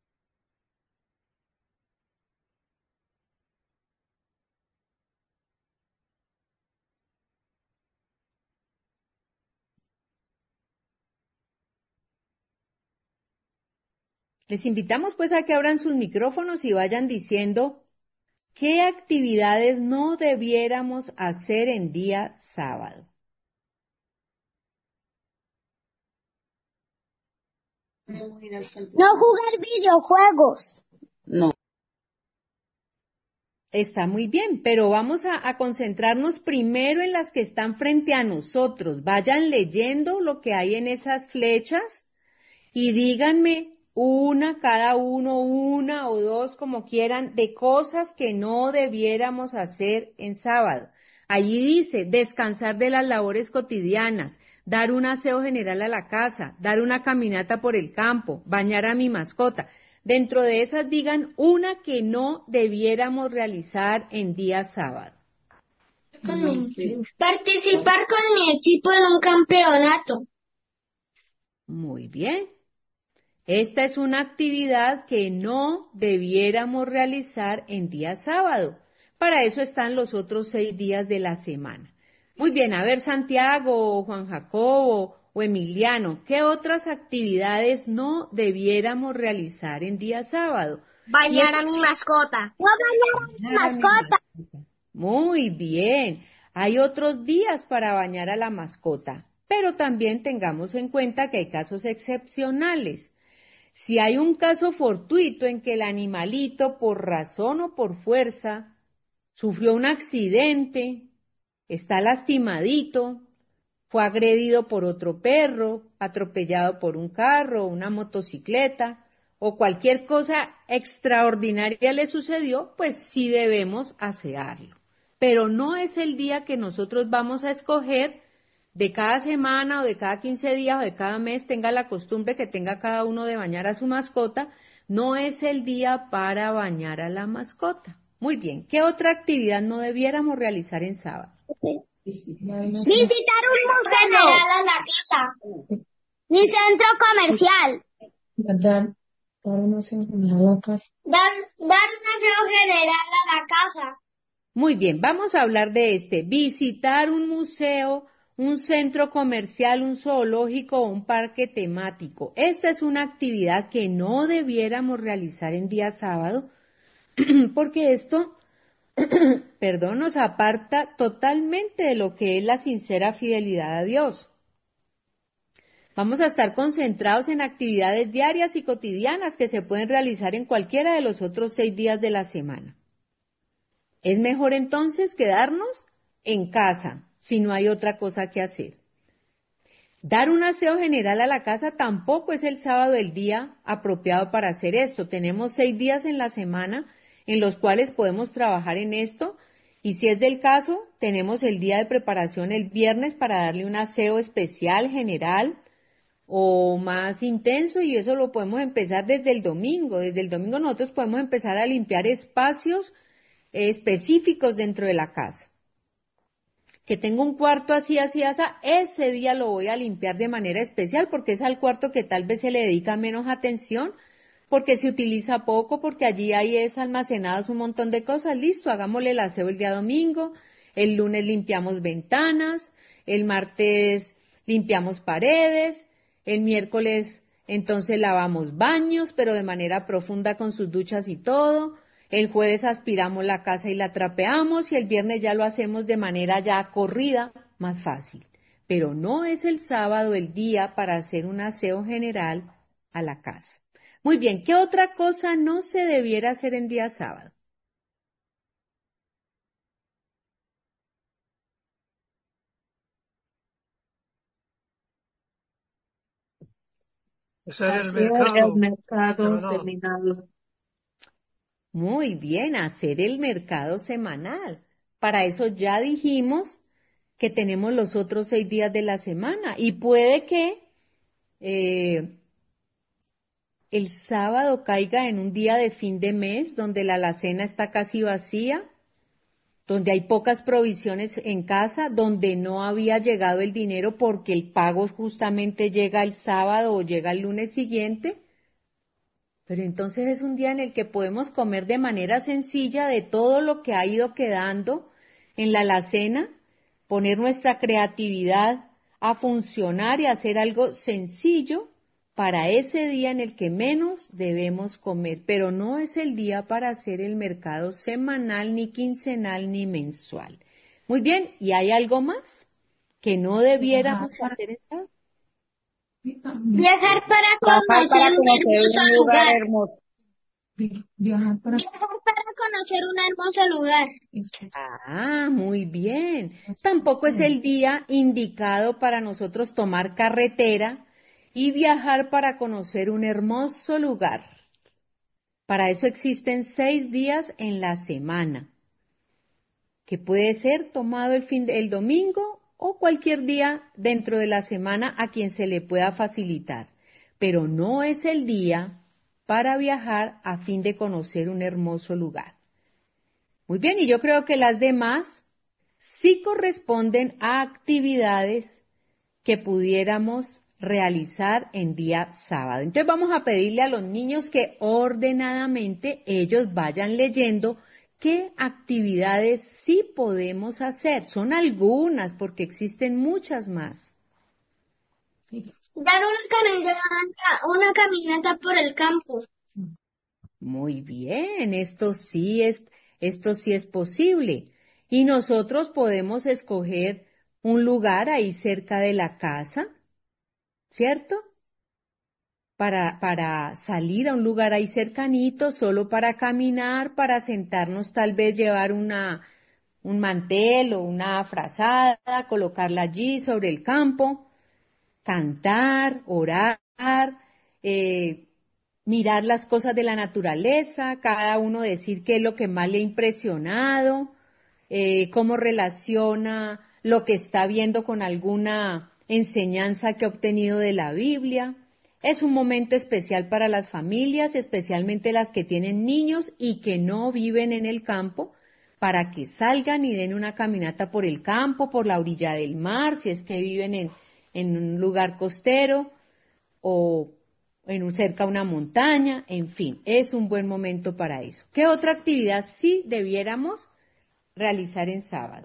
Les invitamos pues a que abran sus micrófonos y vayan diciendo qué actividades no debiéramos hacer en día sábado. No jugar videojuegos. No. Está muy bien, pero vamos a concentrarnos primero en las que están frente a nosotros. Vayan leyendo lo que hay en esas flechas y díganme cada uno, una o dos, como quieran, de cosas que no debiéramos hacer en sábado. Allí dice, descansar de las labores cotidianas, dar un aseo general a la casa, dar una caminata por el campo, bañar a mi mascota. Dentro de esas digan una que no debiéramos realizar en día sábado. Participar con mi equipo en un campeonato. Muy bien. Esta es una actividad que no debiéramos realizar en día sábado. Para eso están los otros 6 días de la semana. Muy bien, a ver, Santiago, Juan Jacobo o Emiliano, ¿qué otras actividades no debiéramos realizar en día sábado? Bañar a mi mascota. No bañar a mi mascota. Muy bien. Hay otros días para bañar a la mascota, pero también tengamos en cuenta que hay casos excepcionales. Si hay un caso fortuito en que el animalito, por razón o por fuerza, sufrió un accidente, está lastimadito, fue agredido por otro perro, atropellado por un carro, una motocicleta, o cualquier cosa extraordinaria le sucedió, pues sí debemos asearlo. Pero no es el día que nosotros vamos a escoger de cada semana o de cada 15 días o de cada mes, tenga la costumbre que tenga cada uno de bañar a su mascota, no es el día para bañar a la mascota. Muy bien, ¿qué otra actividad no debiéramos realizar en sábado? Visitar un museo general a la casa, ni centro comercial. Dar un aseo general a la casa. Dar un aseo general a la casa. Muy bien, vamos a hablar de visitar un museo, un centro comercial, un zoológico o un parque temático. Esta es una actividad que no debiéramos realizar en día sábado, porque esto, perdón, nos aparta totalmente de lo que es la sincera fidelidad a Dios. Vamos a estar concentrados en actividades diarias y cotidianas que se pueden realizar en cualquiera de los otros 6 días de la semana. Es mejor entonces quedarnos en casa si no hay otra cosa que hacer. Dar un aseo general a la casa tampoco es el sábado el día apropiado para hacer esto. Tenemos 6 días en la semana en los cuales podemos trabajar en esto y si es del caso, tenemos el día de preparación el viernes para darle un aseo especial general o más intenso y eso lo podemos empezar desde el domingo. Desde el domingo nosotros podemos empezar a limpiar espacios específicos dentro de la casa. Que tengo un cuarto así, ese día lo voy a limpiar de manera especial porque es al cuarto que tal vez se le dedica menos atención, porque se utiliza poco, porque allí hay almacenadas un montón de cosas. Listo, hagámosle el aseo el día domingo, el lunes limpiamos ventanas, el martes limpiamos paredes, el miércoles entonces lavamos baños, pero de manera profunda con sus duchas y todo. El jueves aspiramos la casa y la trapeamos y el viernes ya lo hacemos de manera ya corrida, más fácil. Pero no es el sábado el día para hacer un aseo general a la casa. Muy bien, ¿qué otra cosa no se debiera hacer en día sábado? Hacer el Hacer el mercado mercado semanal. semanal. Muy bien, hacer el mercado semanal. Para eso ya dijimos que tenemos los otros 6 días de la semana y puede que el sábado caiga en un día de fin de mes donde la alacena está casi vacía, donde hay pocas provisiones en casa, donde no había llegado el dinero porque el pago justamente llega el sábado o llega el lunes siguiente. Pero entonces es un día en el que podemos comer de manera sencilla de todo lo que ha ido quedando en la alacena, poner nuestra creatividad a funcionar y hacer algo sencillo para ese día en el que menos debemos comer. Pero no es el día para hacer el mercado semanal, ni quincenal, ni mensual. Muy bien, ¿y hay algo más que no debiéramos hacer en sábado? Viajar para Viajar conocer para un conocer hermoso un lugar lugar. hermoso. Viajar para... Viajar para conocer un hermoso lugar. Ah, muy bien. Tampoco es el día indicado para nosotros tomar carretera y viajar para conocer un hermoso lugar. Para eso existen 6 días en la semana, que puede ser tomado el domingo o cualquier día dentro de la semana a quien se le pueda facilitar. Pero no es el día para viajar a fin de conocer un hermoso lugar. Muy bien, y yo creo que las demás sí corresponden a actividades que pudiéramos realizar en día sábado. Entonces vamos a pedirle a los niños que ordenadamente ellos vayan leyendo qué actividades sí podemos hacer. Son algunas porque existen muchas más. Dar una caminata por el campo. Muy bien, esto sí es posible. Y nosotros podemos escoger un lugar ahí cerca de la casa, ¿cierto? Para salir a un lugar ahí cercanito, solo para caminar, para sentarnos, tal vez llevar un mantel o una frazada, colocarla allí sobre el campo, cantar, orar, mirar las cosas de la naturaleza, cada uno decir qué es lo que más le ha impresionado, cómo relaciona lo que está viendo con alguna enseñanza que ha obtenido de la Biblia. Es un momento especial para las familias, especialmente las que tienen niños y que no viven en el campo, para que salgan y den una caminata por el campo, por la orilla del mar, si es que viven en un lugar costero o cerca a una montaña, en fin, es un buen momento para eso. ¿Qué otra actividad sí debiéramos realizar en sábado?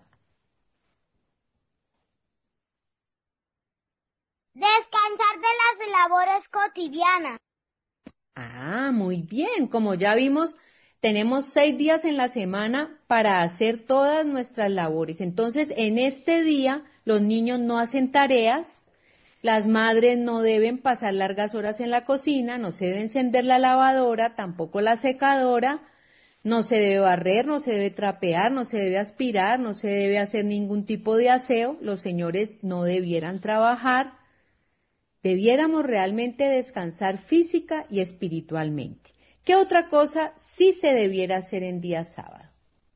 Descansar de las labores cotidianas. Ah, muy bien. Como ya vimos, tenemos 6 días en la semana para hacer todas nuestras labores. Entonces, en este día, los niños no hacen tareas, las madres no deben pasar largas horas en la cocina, no se debe encender la lavadora, tampoco la secadora, no se debe barrer, no se debe trapear, no se debe aspirar, no se debe hacer ningún tipo de aseo. Los señores no debieran trabajar. Debiéramos realmente descansar física y espiritualmente. ¿Qué otra cosa sí se debiera hacer en día sábado?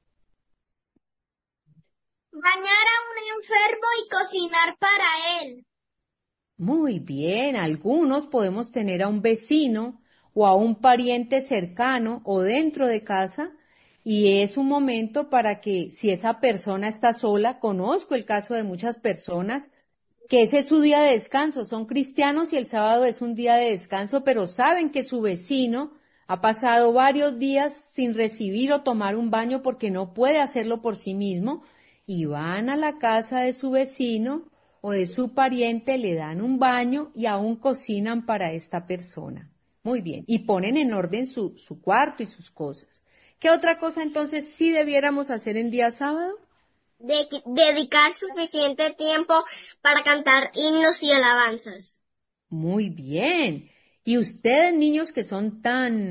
Bañar a un enfermo y cocinar para él. Muy bien, algunos podemos tener a un vecino o a un pariente cercano o dentro de casa y es un momento para que si esa persona está sola, conozco el caso de muchas personas que ese es su día de descanso, son cristianos y el sábado es un día de descanso, pero saben que su vecino ha pasado varios días sin recibir o tomar un baño porque no puede hacerlo por sí mismo y van a la casa de su vecino o de su pariente, le dan un baño y aún cocinan para esta persona. Muy bien, y ponen en orden su cuarto y sus cosas. ¿Qué otra cosa entonces sí debiéramos hacer en día sábado? Dedicar suficiente tiempo para cantar himnos y alabanzas. Muy bien. Y ustedes, niños que son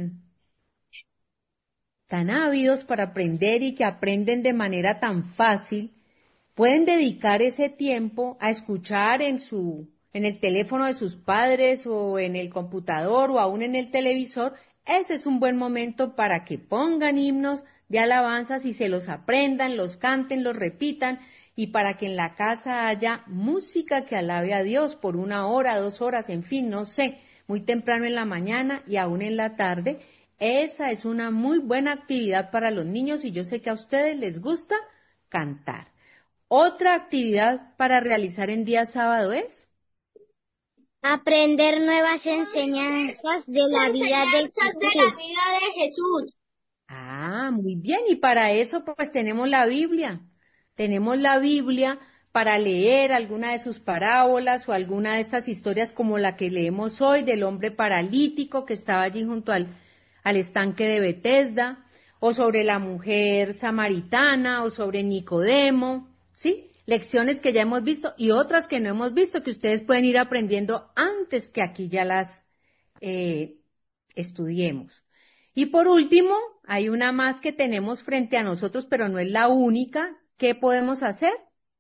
tan ávidos para aprender y que aprenden de manera tan fácil, pueden dedicar ese tiempo a escuchar en el teléfono de sus padres o en el computador o aún en el televisor. Ese es un buen momento para que pongan himnos de alabanzas y se los aprendan, los canten, los repitan y para que en la casa haya música que alabe a Dios por 1 hora, 2 horas, en fin, no sé, muy temprano en la mañana y aún en la tarde. Esa es una muy buena actividad para los niños y yo sé que a ustedes les gusta cantar. Otra actividad para realizar en día sábado es aprender nuevas enseñanzas de la vida de Jesús. Ah, muy bien. Y para eso pues tenemos la Biblia. Tenemos la Biblia para leer alguna de sus parábolas o alguna de estas historias como la que leemos hoy del hombre paralítico que estaba allí junto al estanque de Betesda, o sobre la mujer samaritana, o sobre Nicodemo, ¿sí? Lecciones que ya hemos visto y otras que no hemos visto que ustedes pueden ir aprendiendo antes que aquí ya las estudiemos. Y por último, hay una más que tenemos frente a nosotros, pero no es la única. ¿Qué podemos hacer?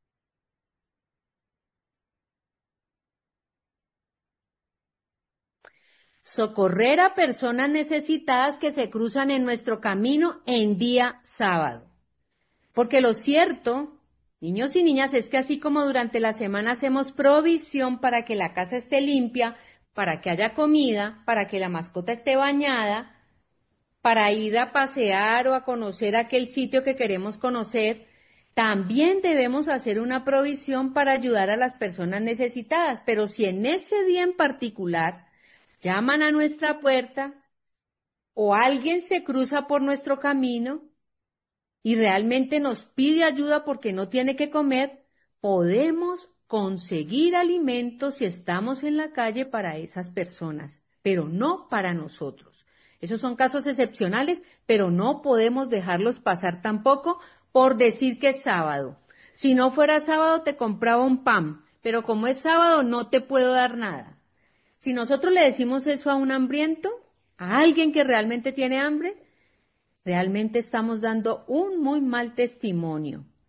Socorrer a personas necesitadas que se cruzan en nuestro camino en día sábado. Porque lo cierto, niños y niñas, es que así como durante la semana hacemos provisión para que la casa esté limpia, para que haya comida, para que la mascota esté bañada, para ir a pasear o a conocer aquel sitio que queremos conocer, también debemos hacer una provisión para ayudar a las personas necesitadas. Pero si en ese día en particular llaman a nuestra puerta o alguien se cruza por nuestro camino y realmente nos pide ayuda porque no tiene que comer, podemos conseguir alimentos si estamos en la calle para esas personas, pero no para nosotros. Esos son casos excepcionales, pero no podemos dejarlos pasar tampoco por decir que es sábado. Si no fuera sábado te compraba un pan, pero como es sábado no te puedo dar nada. Si nosotros le decimos eso a un hambriento, a alguien que realmente tiene hambre, realmente estamos dando un muy mal testimonio.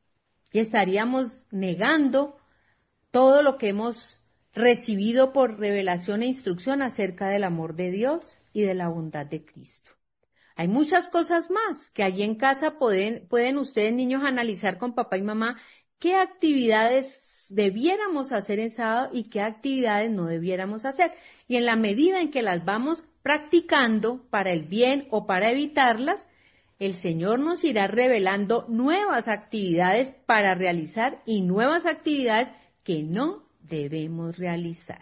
y estaríamos negando todo lo que hemos recibido por revelación e instrucción acerca del amor de Dios y de la bondad de Cristo. Hay muchas cosas más que allí en casa pueden ustedes, niños, analizar con papá y mamá qué actividades debiéramos hacer en sábado y qué actividades no debiéramos hacer. Y en la medida en que las vamos practicando para el bien o para evitarlas, el Señor nos irá revelando nuevas actividades para realizar y nuevas actividades que no debemos realizar.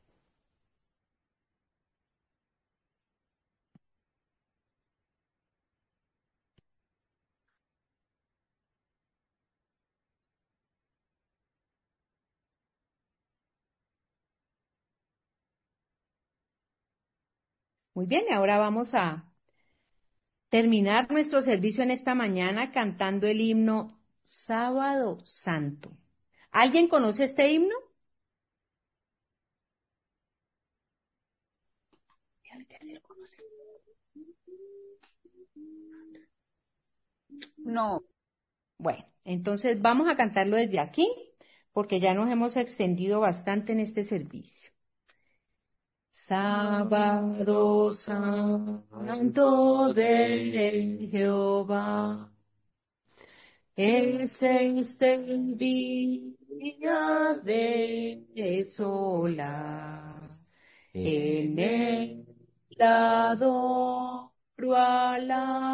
Muy bien, y ahora vamos a terminar nuestro servicio en esta mañana cantando el himno Sábado Santo. ¿Alguien conoce este himno? No. Bueno, entonces vamos a cantarlo desde aquí, porque ya nos hemos extendido bastante en este servicio. Sábado Santo de Jehová, es este día de solas, en el lado al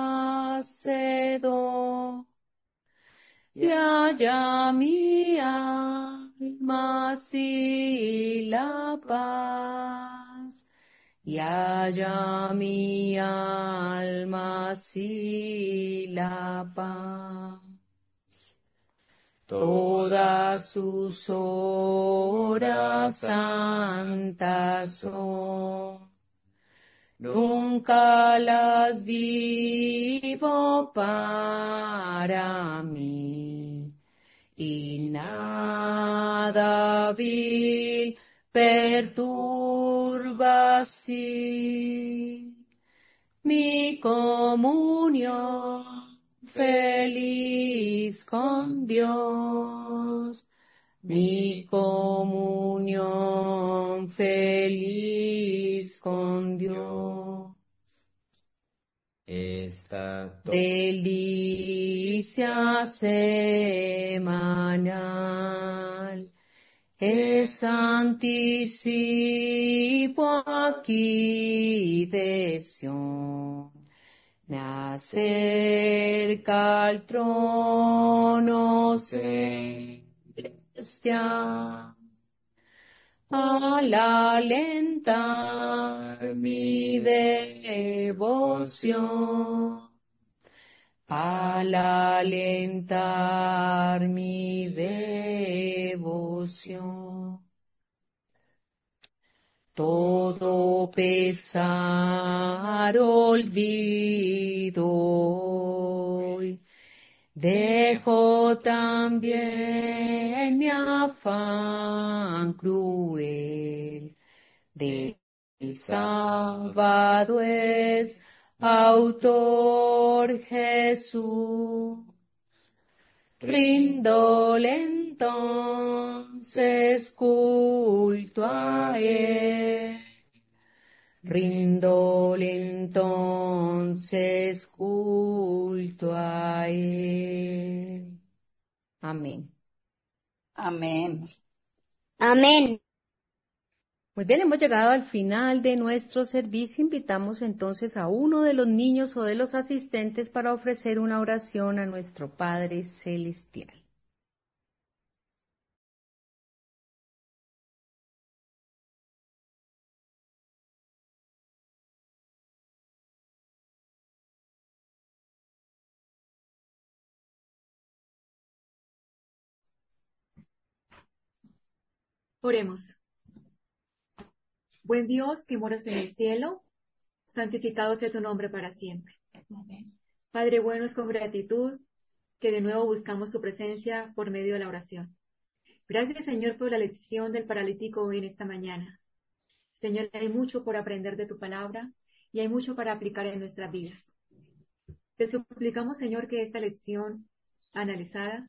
hacedor, y haya mi alma así la paz, y haya mi alma así la paz. Todas sus horas santas son, nunca las vivo para mí, y nada vil perturba así mi comunión feliz con Dios, mi comunión feliz con Dios. Esta Delicia semanal es anticipo aquí de Sión. Me acerca al trono celestial al alentar mi devoción, al alentar mi devoción. Todo pesar olvido hoy, dejo también mi afán cruel. Del sábado es autor Jesús. Rindole entonces culto a él. Rindole entonces culto a él. Amén. Amén. Amén. Muy bien, hemos llegado al final de nuestro servicio. Invitamos entonces a uno de los niños o de los asistentes para ofrecer una oración a nuestro Padre Celestial. Oremos. Buen Dios que moras en el cielo, santificado sea tu nombre para siempre. Padre bueno, es con gratitud que de nuevo buscamos tu presencia por medio de la oración. Gracias, Señor, por la lección del paralítico hoy en esta mañana. Señor, hay mucho por aprender de tu palabra y hay mucho para aplicar en nuestras vidas. Te suplicamos, Señor, que esta lección analizada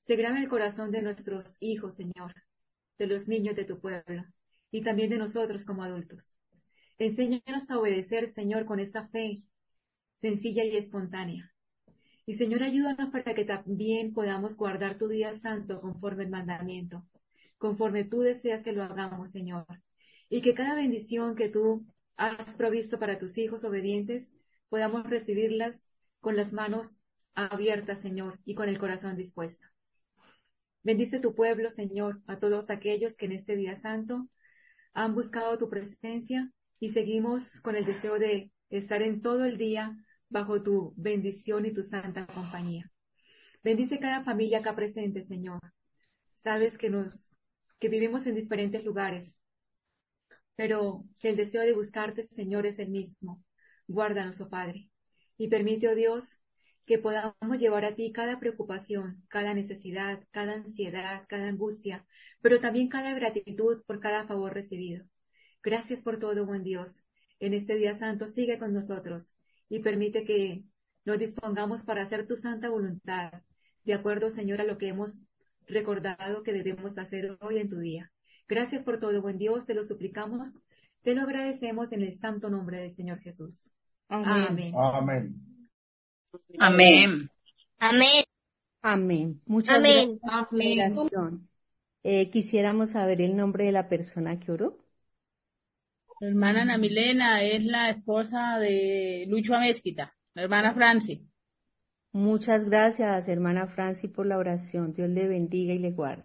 se grave en el corazón de nuestros hijos, Señor, de los niños de tu pueblo, y también de nosotros como adultos. Enséñanos a obedecer, Señor, con esa fe sencilla y espontánea. Y Señor, ayúdanos para que también podamos guardar tu día santo conforme el mandamiento, conforme tú deseas que lo hagamos, Señor. Y que cada bendición que tú has provisto para tus hijos obedientes, podamos recibirlas con las manos abiertas, Señor, y con el corazón dispuesto. Bendice tu pueblo, Señor, a todos aquellos que en este día santo han buscado tu presencia y seguimos con el deseo de estar en todo el día bajo tu bendición y tu santa compañía. Bendice cada familia acá presente, Señor. Sabes que vivimos en diferentes lugares, pero que el deseo de buscarte, Señor, es el mismo. Guárdanos, oh Padre, y permite, oh Dios, que podamos llevar a ti cada preocupación, cada necesidad, cada ansiedad, cada angustia, pero también cada gratitud por cada favor recibido. Gracias por todo, buen Dios. En este día santo sigue con nosotros y permite que nos dispongamos para hacer tu santa voluntad, de acuerdo, Señor, a lo que hemos recordado que debemos hacer hoy en tu día. Gracias por todo, buen Dios, te lo suplicamos, te lo agradecemos en el santo nombre del Señor Jesús. Amén. Amén. Amén. Amén. Amén. Amén. Muchas Amén. gracias por la Amén. oración. Quisiéramos saber el nombre de la persona que oró. La hermana Ana Milena es la esposa de Lucho Amezquita, la hermana Franci. Muchas gracias, hermana Franci, por la oración. Dios le bendiga y le guarde.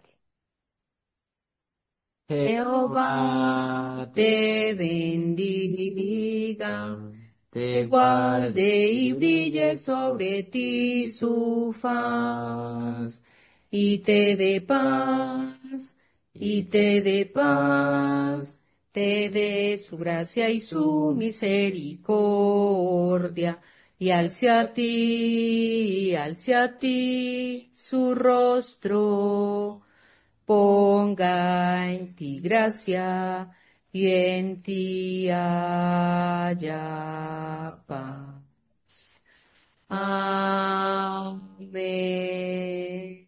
Jehová te bendiga, te guarde y brille sobre ti su faz, y te dé paz, te dé su gracia y su misericordia, y alce a ti su rostro, ponga en ti gracia y en ti haya paz. Amén.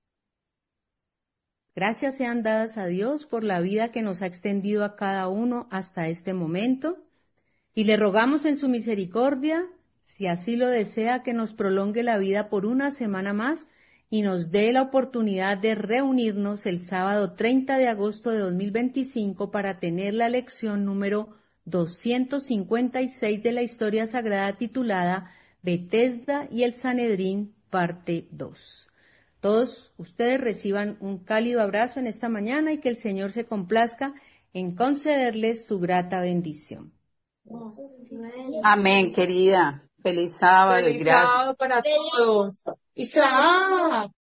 Gracias sean dadas a Dios por la vida que nos ha extendido a cada uno hasta este momento, y le rogamos en su misericordia, si así lo desea, que nos prolongue la vida por una semana más y nos dé la oportunidad de reunirnos el sábado 30 de agosto de 2025 para tener la lección número 256 de la historia sagrada titulada Betesda y el Sanedrín, parte 2. Todos ustedes reciban un cálido abrazo en esta mañana y que el Señor se complazca en concederles su grata bendición. Amén, querida. Feliz sábado y Feliz gracias. sábado para todos. Isaac.